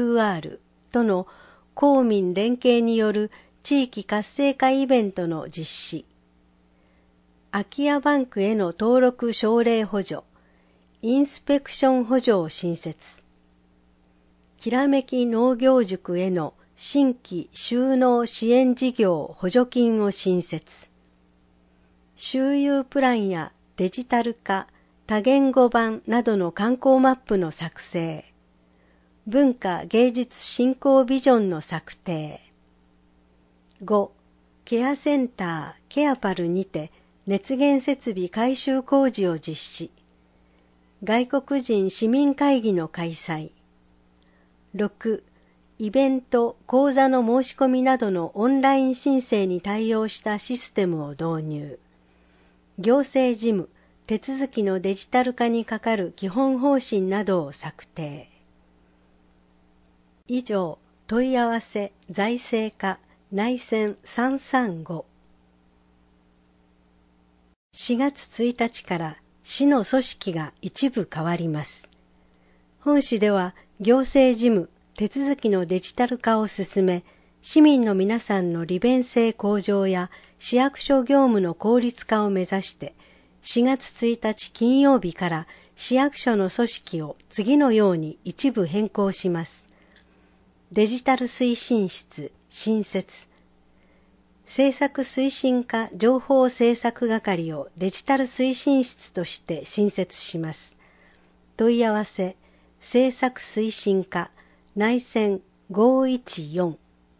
UR との公民連携による地域活性化イベントの実施。空き家バンクへの登録奨励補助、インスペクション補助を新設。 きらめき農業塾への新規就農支援事業補助金を新設。周遊プランやデジタル化、多言語版などの観光マップの作成。文化芸術振興ビジョンの策定。5. ケアセンターケアパルにて熱源設備改修工事を実施。外国人市民会議の開催。6. イベント・講座の申し込みなどのオンライン申請に対応したシステムを導入。行政事務、手続きのデジタル化にかかる基本方針などを策定。以上、問い合わせ財政課内線335。4月1日から市の組織が一部変わります。本市では行政事務、手続きのデジタル化を進め、市民の皆さんの利便性向上や市役所業務の効率化を目指して、4月1日金曜日から市役所の組織を次のように一部変更します。デジタル推進室新設。政策推進課情報政策係をデジタル推進室として新設します。問い合わせ政策推進課内線514。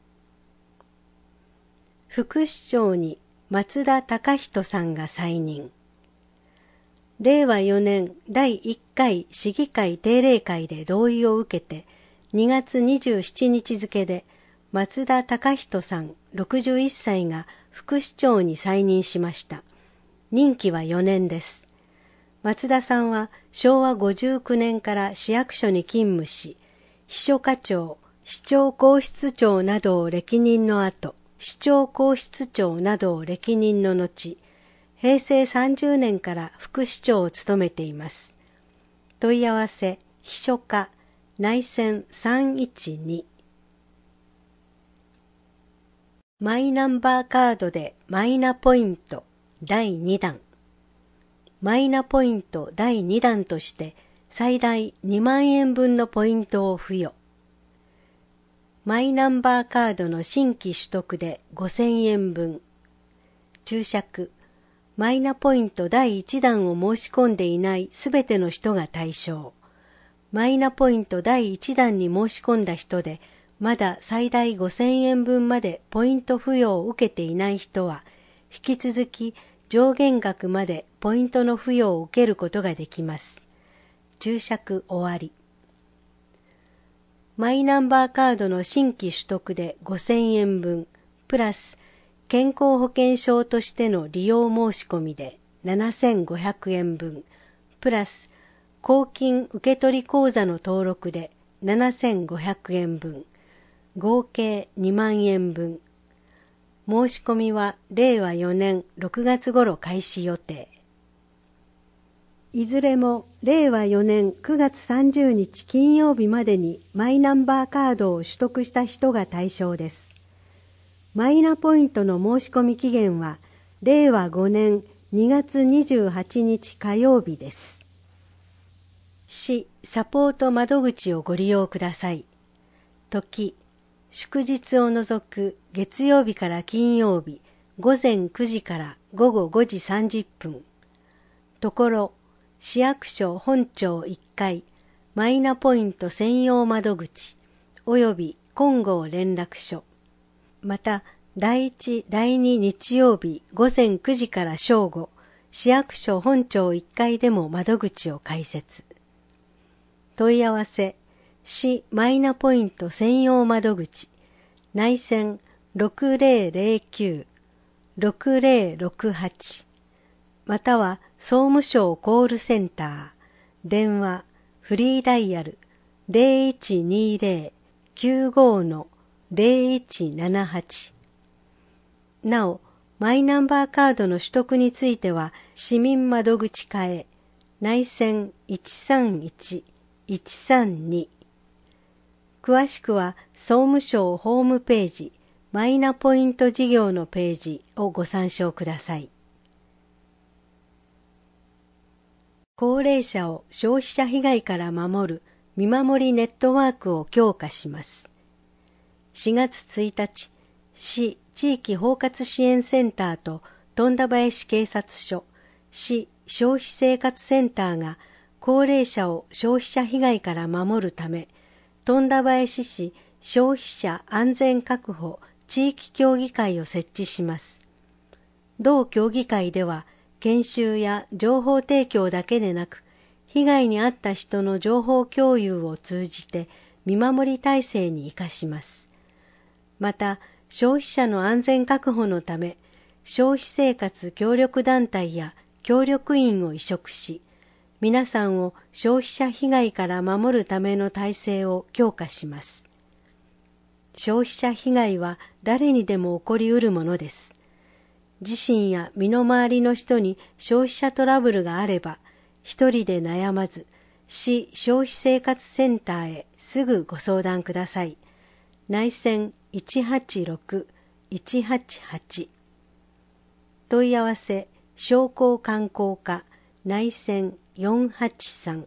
副市長に松田隆人さんが再任。令和4年第1回市議会定例会で同意を受けて、2月27日付で松田隆人さん61歳が副市長に再任しました。任期は4年です。松田さんは昭和59年から市役所に勤務し、秘書課長、市長公室長などを歴任の後、市長公室長などを歴任の後、平成30年から副市長を務めています。問い合わせ秘書課内線312。マイナンバーカードでマイナポイント第2弾。マイナポイント第2弾として最大2万円分のポイントを付与。マイナンバーカードの新規取得で5000円分。注釈。マイナポイント第1弾を申し込んでいないすべての人が対象。マイナポイント第1弾に申し込んだ人で、まだ最大5000円分までポイント付与を受けていない人は、引き続き上限額までポイントの付与を受けることができます。注釈終わり。マイナンバーカードの新規取得で5000円分、プラス健康保険証としての利用申し込みで7500円分、プラス公金受取口座の登録で7500円分、合計2万円分。申し込みは令和4年6月頃開始予定。いずれも令和4年9月30日金曜日までにマイナンバーカードを取得した人が対象です。マイナポイントの申し込み期限は令和5年2月28日火曜日です。市サポート窓口をご利用ください。時、祝日を除く月曜日から金曜日午前9時から午後5時30分。ところ、市役所本庁1階マイナポイント専用窓口および金剛連絡所。また、第1、第2日曜日午前9時から正午、市役所本庁1階でも窓口を開設。問い合わせ、市マイナポイント専用窓口、内線6009-6068、または総務省コールセンター、電話、フリーダイヤル 0120-95-0178。なお、マイナンバーカードの取得については、市民窓口課へ、内線131-132。詳しくは、総務省ホームページ、マイナポイント事業のページをご参照ください。高齢者を消費者被害から守る見守りネットワークを強化します。4月1日、市地域包括支援センターと富田林警察署、市消費生活センターが高齢者を消費者被害から守るため、富田林市消費者安全確保地域協議会を設置します。同協議会では、研修や情報提供だけでなく、被害に遭った人の情報共有を通じて見守り体制に生かします。また、消費者の安全確保のため、消費生活協力団体や協力員を委嘱し、皆さんを消費者被害から守るための体制を強化します。消費者被害は誰にでも起こりうるものです。自身や身の回りの人に消費者トラブルがあれば、一人で悩まず、市消費生活センターへすぐご相談ください。内線186-188。問い合わせ、商工観光課、内線483。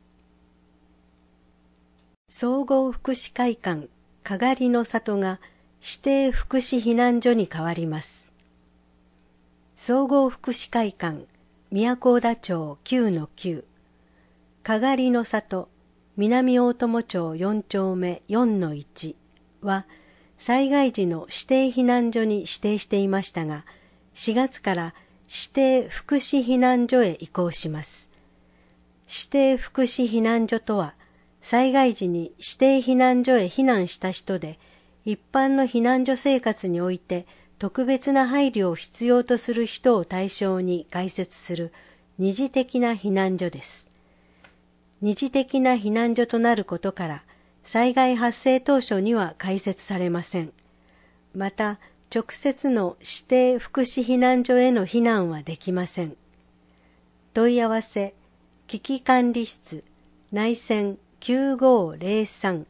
総合福祉会館、かがりの里が指定福祉避難所に変わります。総合福祉会館、都田町 9-9、かがりの里、南大友町4丁目 4-1 は、災害時の指定避難所に指定していましたが、4月から指定福祉避難所へ移行します。指定福祉避難所とは、災害時に指定避難所へ避難した人で、一般の避難所生活において特別な配慮を必要とする人を対象に開設する二次的な避難所です。二次的な避難所となることから、災害発生当初には開設されません。また、直接の指定福祉避難所への避難はできません。問い合わせ、危機管理室、内線9503。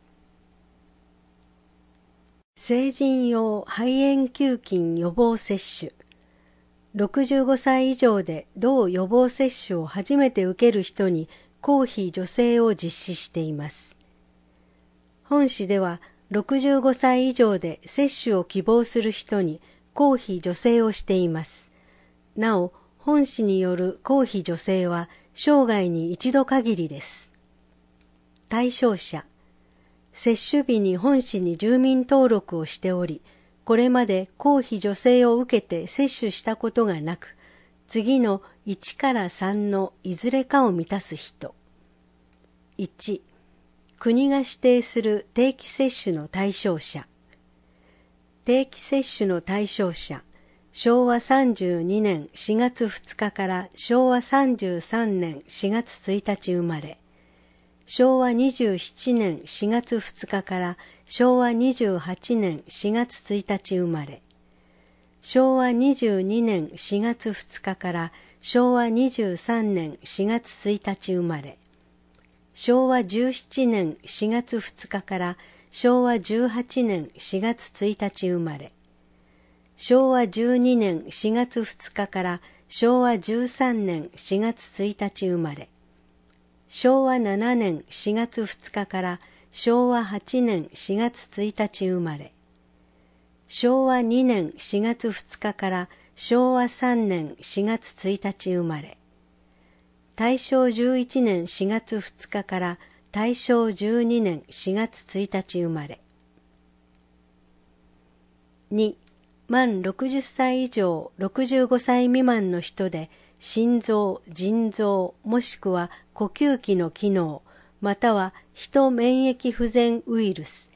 成人用肺炎球菌予防接種。65歳以上で同予防接種を初めて受ける人に公費助成を実施しています。本市では65歳以上で接種を希望する人に公費助成をしています。なお、本市による公費助成は生涯に一度限りです。対象者、接種日に本市に住民登録をしており、これまで公費助成を受けて接種したことがなく、次の1から3のいずれかを満たす人。1、国が指定する定期接種の対象者。定期接種の対象者、昭和32年4月2日から昭和33年4月1日生まれ、昭和27年4月2日から昭和28年4月1日生まれ、昭和22年4月2日から昭和23年4月1日生まれ、昭和17年4月2日から昭和18年4月1日生まれ、昭和12年4月2日から昭和13年4月1日生まれ、昭和7年4月2日から昭和8年4月1日生まれ、昭和2年4月2日から昭和3年4月1日生まれ、大正11年4月2日から大正12年4月1日生まれ。2、満60歳以上65歳未満の人で心臓、腎臓もしくは呼吸器の機能または人免疫不全ウイルス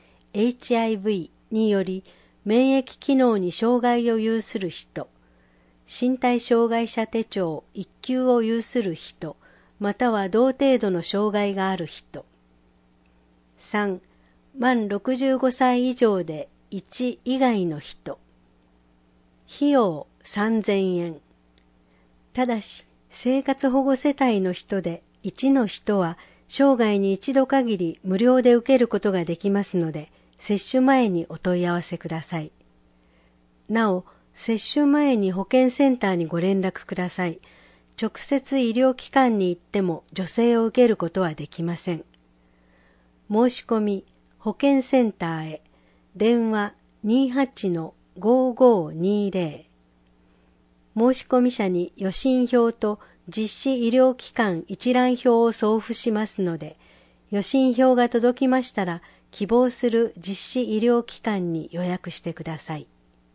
HIV により免疫機能に障害を有する人、身体障害者手帳1級を有する人または同程度の障害がある人。3、満65歳以上で1以外の人。費用3000円。ただし、生活保護世帯の人で1の人は生涯に一度限り無料で受けることができますので、接種前にお問い合わせください。なお、接種前に保健センターにご連絡ください。直接医療機関に行っても助成を受けることはできません。 申し込み保健センターへ。電話 28-5520。申込者に予診票と実施医療機関一覧表を送付しますので、予診票が届きましたら希望する実施医療機関に予約してください。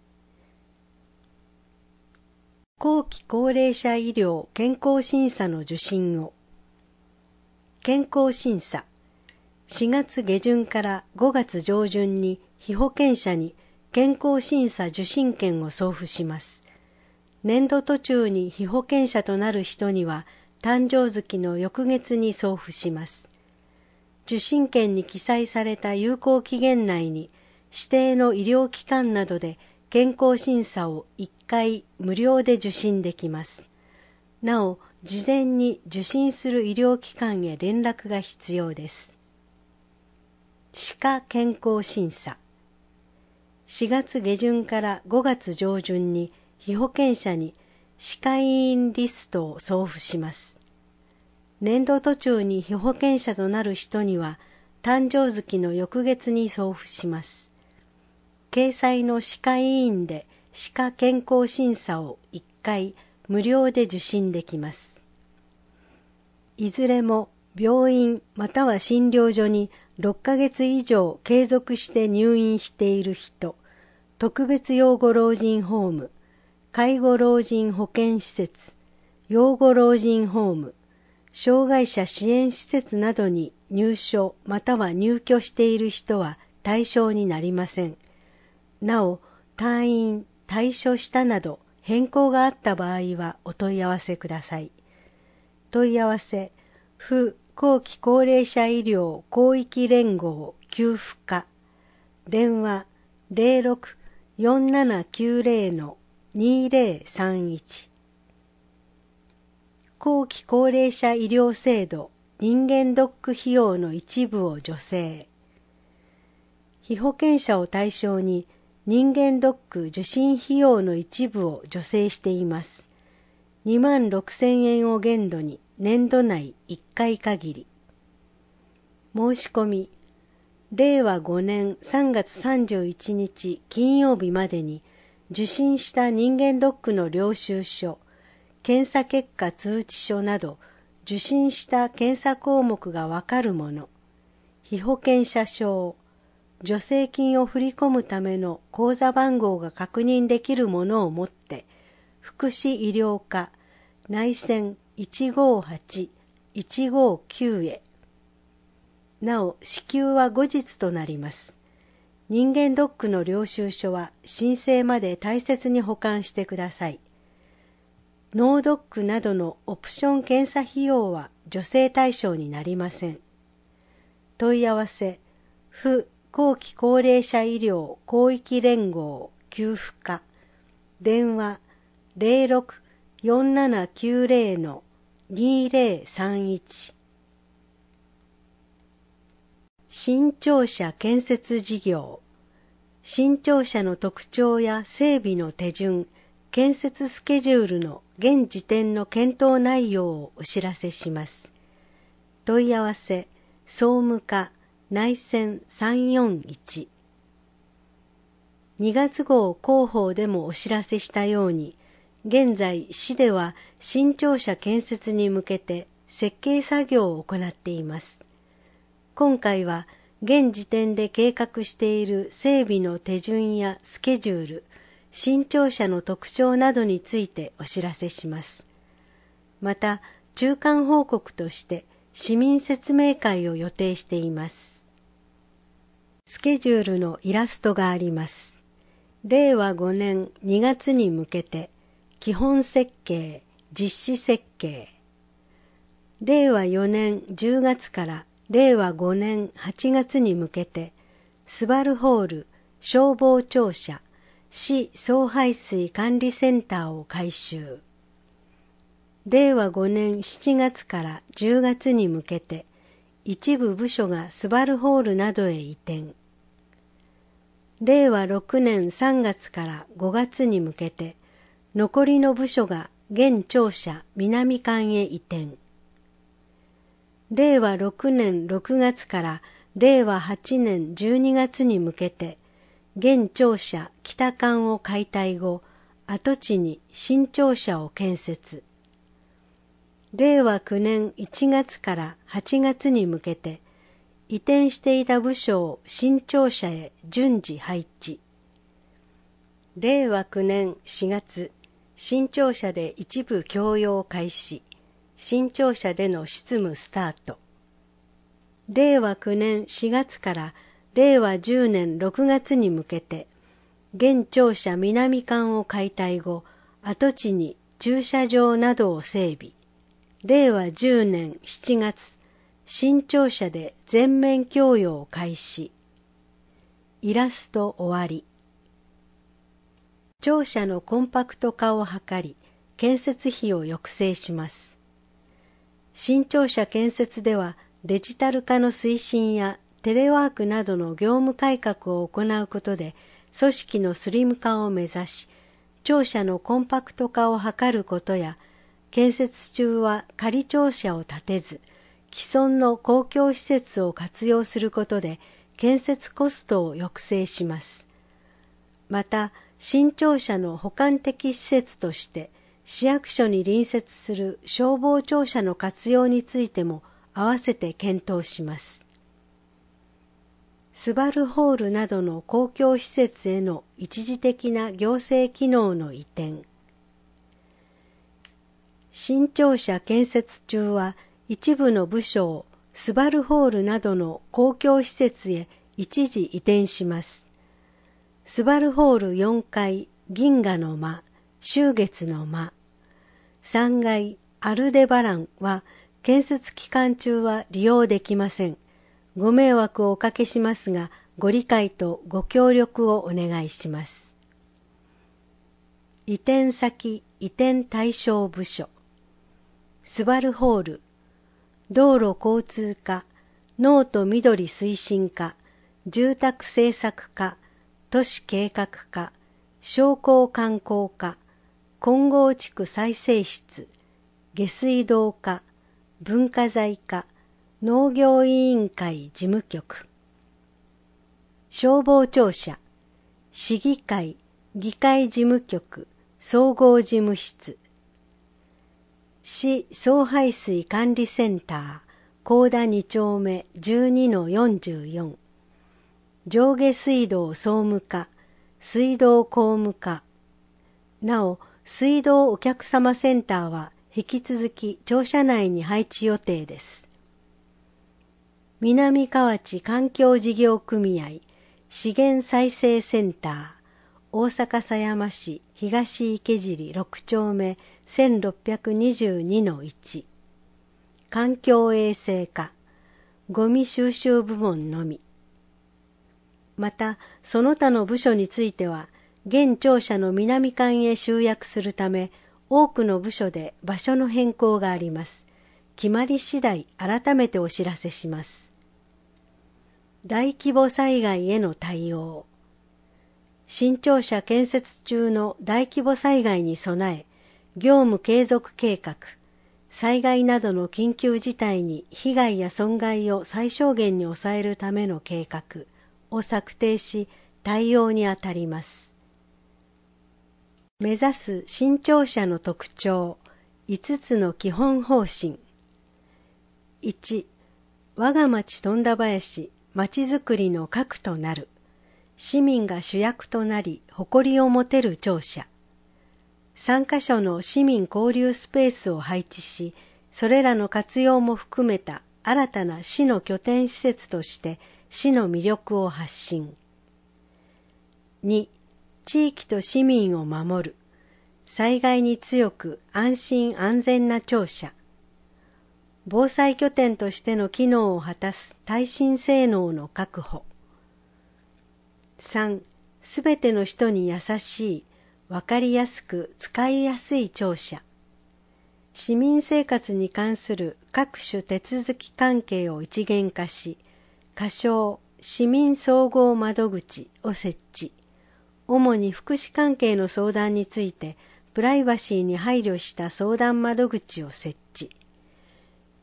後期高齢者医療健康審査の受診を。健康審査。4月下旬から5月上旬に被保険者に健康審査受診券を送付します。年度途中に被保険者となる人には誕生月の翌月に送付します。受診券に記載された有効期限内に指定の医療機関などで健康審査を1回無料で受診できます。なお、事前に受診する医療機関へ連絡が必要です。歯科健康審査。4月下旬から5月上旬に被保険者に歯科医院リストを送付します。年度途中に被保険者となる人には誕生月の翌月に送付します。掲載の歯科医院で歯科健康審査を1回無料で受診できます。いずれも病院または診療所に6ヶ月以上継続して入院している人、特別養護老人ホーム、介護老人保健施設、養護老人ホーム、障害者支援施設などに入所または入居している人は対象になりません。なお、退院、退所したなど変更があった場合はお問い合わせください。問い合わせ、府後期高齢者医療広域連合給付課、電話 06-4790-2031。後期高齢者医療制度人間ドック費用の一部を助成。被保険者を対象に人間ドック受診費用の一部を助成しています。26,000円を限度に年度内1回限り。申し込み、令和5年3月31日金曜日までに受診した人間ドックの領収書、検査結果通知書など受診した検査項目がわかるもの、被保険者証、助成金を振り込むための口座番号が確認できるものを持って福祉医療課内線158-159へ。なお、支給は後日となります。人間ドックの領収書は申請まで大切に保管してください。脳ドックなどのオプション検査費用は助成対象になりません。問い合わせ、府後期高齢者医療広域連合給付課、電話 06-4790-2031。新庁舎建設事業。新庁舎の特徴や整備の手順、建設スケジュールの現時点の検討内容をお知らせします。問い合わせ、総務課内線341。2月号広報でもお知らせしたように、現在市では新庁舎建設に向けて設計作業を行っています。今回は現時点で計画している整備の手順やスケジュール、新庁舎の特徴などについてお知らせします。また、中間報告として市民説明会を予定しています。スケジュールのイラストがあります。令和5年2月に向けて基本設計、実施設計。令和4年10月から令和5年8月に向けてスバルホール消防庁舎市送排水管理センターを改修。令和5年7月から10月に向けて一部部署がスバルホールなどへ移転。令和6年3月から5月に向けて残りの部署が現庁舎南館へ移転。令和6年6月から令和8年12月に向けて、現庁舎北館を解体後、跡地に新庁舎を建設。令和9年1月から8月に向けて、移転していた部署を新庁舎へ順次配置。令和9年4月、新庁舎で一部供用開始。新庁舎での執務スタート。令和9年4月から令和10年6月に向けて、現庁舎南館を解体後、跡地に駐車場などを整備。令和10年7月、新庁舎で全面供用開始。イラスト終わり。庁舎のコンパクト化を図り、建設費を抑制します。新庁舎建設ではデジタル化の推進やテレワークなどの業務改革を行うことで組織のスリム化を目指し、庁舎のコンパクト化を図ることや、建設中は仮庁舎を建てず、既存の公共施設を活用することで建設コストを抑制します。また、新庁舎の補完的施設として市役所に隣接する消防庁舎の活用についても合わせて検討します。スバルホールなどの公共施設への一時的な行政機能の移転。新庁舎建設中は一部の部署をスバルホールなどの公共施設へ一時移転します。スバルホール4階銀河の間、秋月の間、3階アルデバランは建設期間中は利用できません。ご迷惑をおかけしますが、ご理解とご協力をお願いします。移転先移転対象部署。スバルホール、道路交通課、農と緑推進課、住宅政策課、都市計画課、商工観光課、金剛地区再生室、下水道課、文化財課、農業委員会事務局。消防庁舎、市議会、議会事務局、総合事務室。市送排水管理センター、高田2丁目 12-44。上下水道総務課、水道工務課。なお、水道お客様センターは引き続き庁舎内に配置予定です。南河内環境事業組合資源再生センター、大阪狭山市東池尻6丁目 1622-1。環境衛生課、ゴミ収集部門のみ。また、その他の部署については、現庁舎の南館へ集約するため、多くの部署で場所の変更があります。決まり次第、改めてお知らせします。大規模災害への対応。新庁舎建設中の大規模災害に備え、業務継続計画、災害などの緊急事態に被害や損害を最小限に抑えるための計画を策定し、対応にあたります。目指す新庁舎の特徴、5つの基本方針。1、我が町富田林、まちづくりの核となる。市民が主役となり、誇りを持てる庁舎。3カ所の市民交流スペースを配置し、それらの活用も含めた新たな市の拠点施設として市の魅力を発信。2、地域と市民を守る。災害に強く安心安全な庁舎。防災拠点としての機能を果たす耐震性能の確保。3、すべての人に優しい、わかりやすく使いやすい庁舎。市民生活に関する各種手続き関係を一元化し、仮称市民総合窓口を設置。主に福祉関係の相談について、プライバシーに配慮した相談窓口を設置。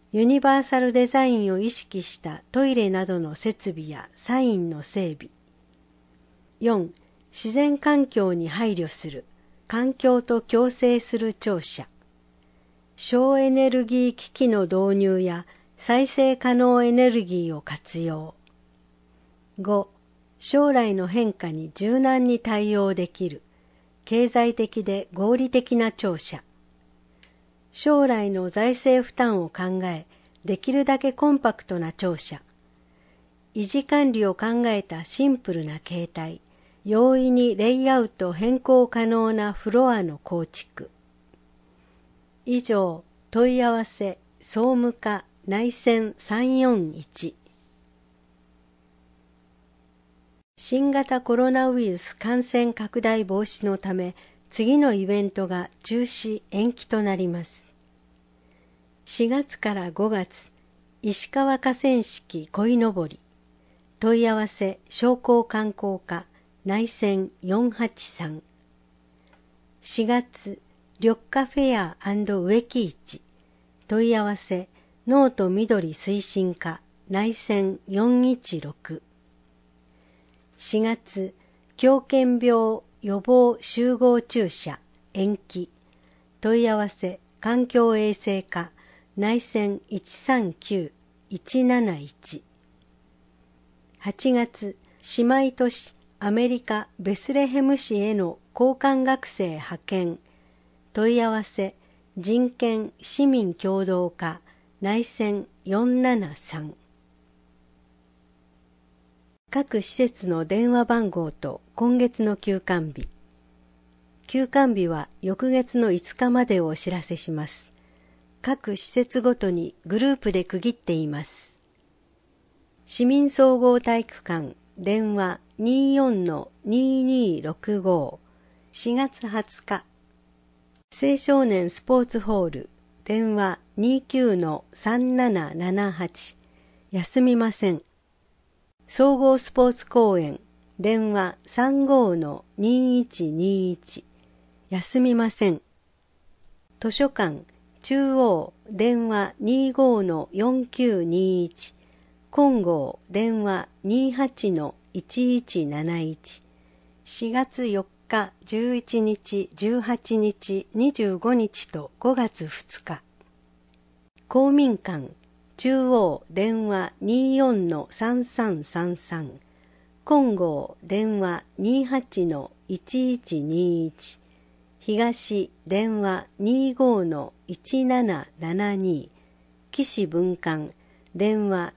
ユニバーサルデザインを意識したトイレなどの設備やサインの整備。4. 自然環境に配慮する、環境と共生する庁舎。省エネルギー機器の導入や再生可能エネルギーを活用。5. 将来の変化に柔軟に対応できる、経済的で合理的な庁舎。将来の財政負担を考え、できるだけコンパクトな庁舎。維持管理を考えたシンプルな形態、容易にレイアウト変更可能なフロアの構築。以上、問い合わせ、総務課内線341。新型コロナウイルス感染拡大防止のため、次のイベントが中止延期となります。4月から5月、石川河川敷鯉のぼり。問い合わせ、商工観光課内線483。4月、緑化フェア&植木市。問い合わせ、ノート緑推進課内線416。4月、狂犬病予防集合注射延期。問い合わせ、環境衛生課内線139-171。8月、姉妹都市アメリカベスレヘム市への交換学生派遣。問い合わせ、人権市民共同課内線473。各施設の電話番号と今月の休館日。休館日は翌月の5日までをお知らせします。各施設ごとにグループで区切っています。市民総合体育館電話 24-2265 4月20日。青少年スポーツホール電話 29-3778 休みません。総合スポーツ公園電話 35-2121 休みません。図書館中央電話 25-4921 金剛電話 28-1171 4月4日11日18日25日と5月2日。公民館中央電話 24-3333 金剛電話 28-1121 東電話 25-1772 岸分館電話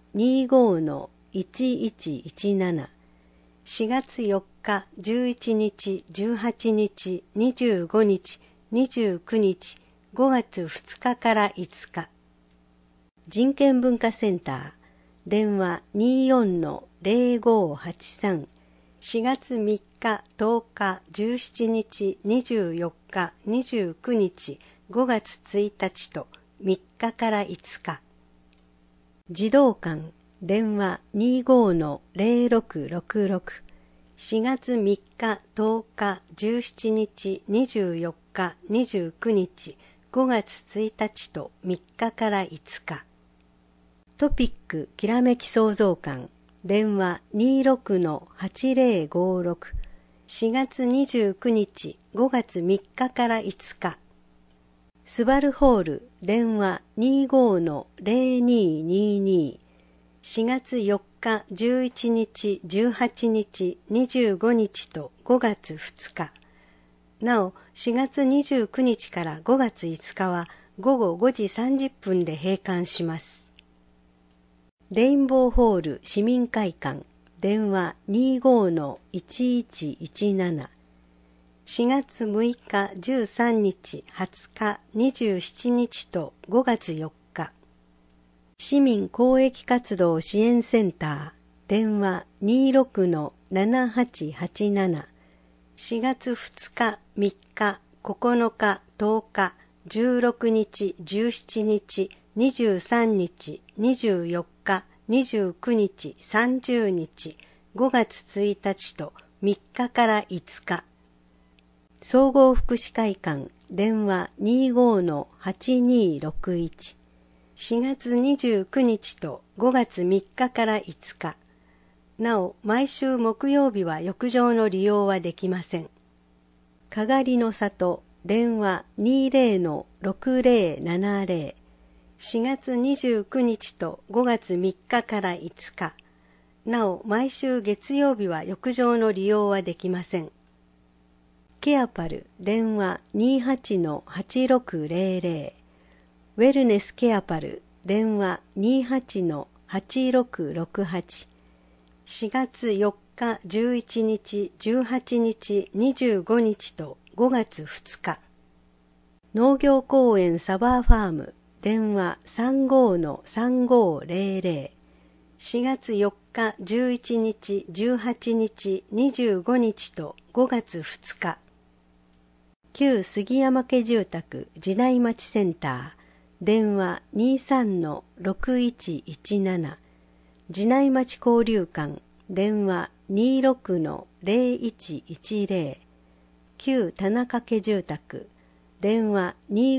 25-1117 4月4日11日18日25日29日5月2日から5日。人権文化センター電話 24-0583 4月3日10日17日24日29日5月1日と3日から5日。児童館電話 25-0666 4月3日10日17日24日29日5月1日と3日から5日。トピックきらめき創造館電話 26-8056 4月29日5月3日から5日。スバルホール電話 25-0222 4月4日11日18日25日と5月2日。なお4月29日から5月5日は午後5時30分で閉館します。レインボーホール市民会館電話 25-1117 4月6日13日20日27日と5月4日。市民公益活動支援センター電話 26-7887 4月2日3日9日10日16日17日23日24日29日30日5月1日と3日から5日。総合福祉会館電話 25-8261 4月29日と5月3日から5日。なお、毎週木曜日は浴場の利用はできません。かがりの里、電話 20-6070。4月29日と5月3日から5日。なお、毎週月曜日は浴場の利用はできません。ケアパル、電話 28-8600。ウェルネスケアパル、電話 28-8668。4月4日、11日、18日、25日と5月2日。農業公園サバーファーム、電話 35-3500。4月4日、11日、18日、25日と5月2日。旧杉山家住宅時代町センター、電話 23-6117。時内町交流館、電話 26-0110。旧田中家住宅、電話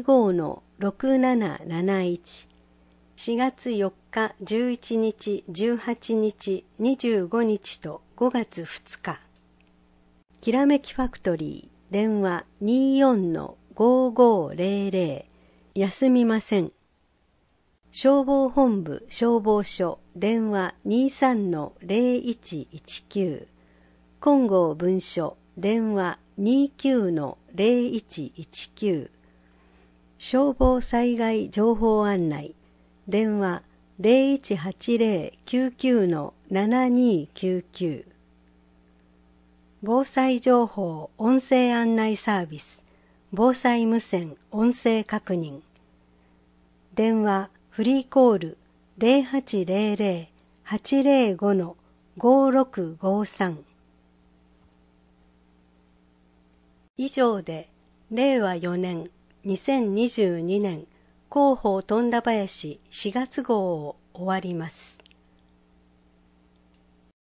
25-6771。4月4日、11日、18日、25日と5月2日。きらめきファクトリー、電話 24-5500。休みません。消防本部消防署、電話 23-0119。金剛分署、電話 29-0119。消防災害情報案内、電話 0180-99-7299。防災情報音声案内サービス、防災無線音声確認。電話フリーコール 0800-805-5653。以上で令和4年2022年広報富田林4月号を終わります。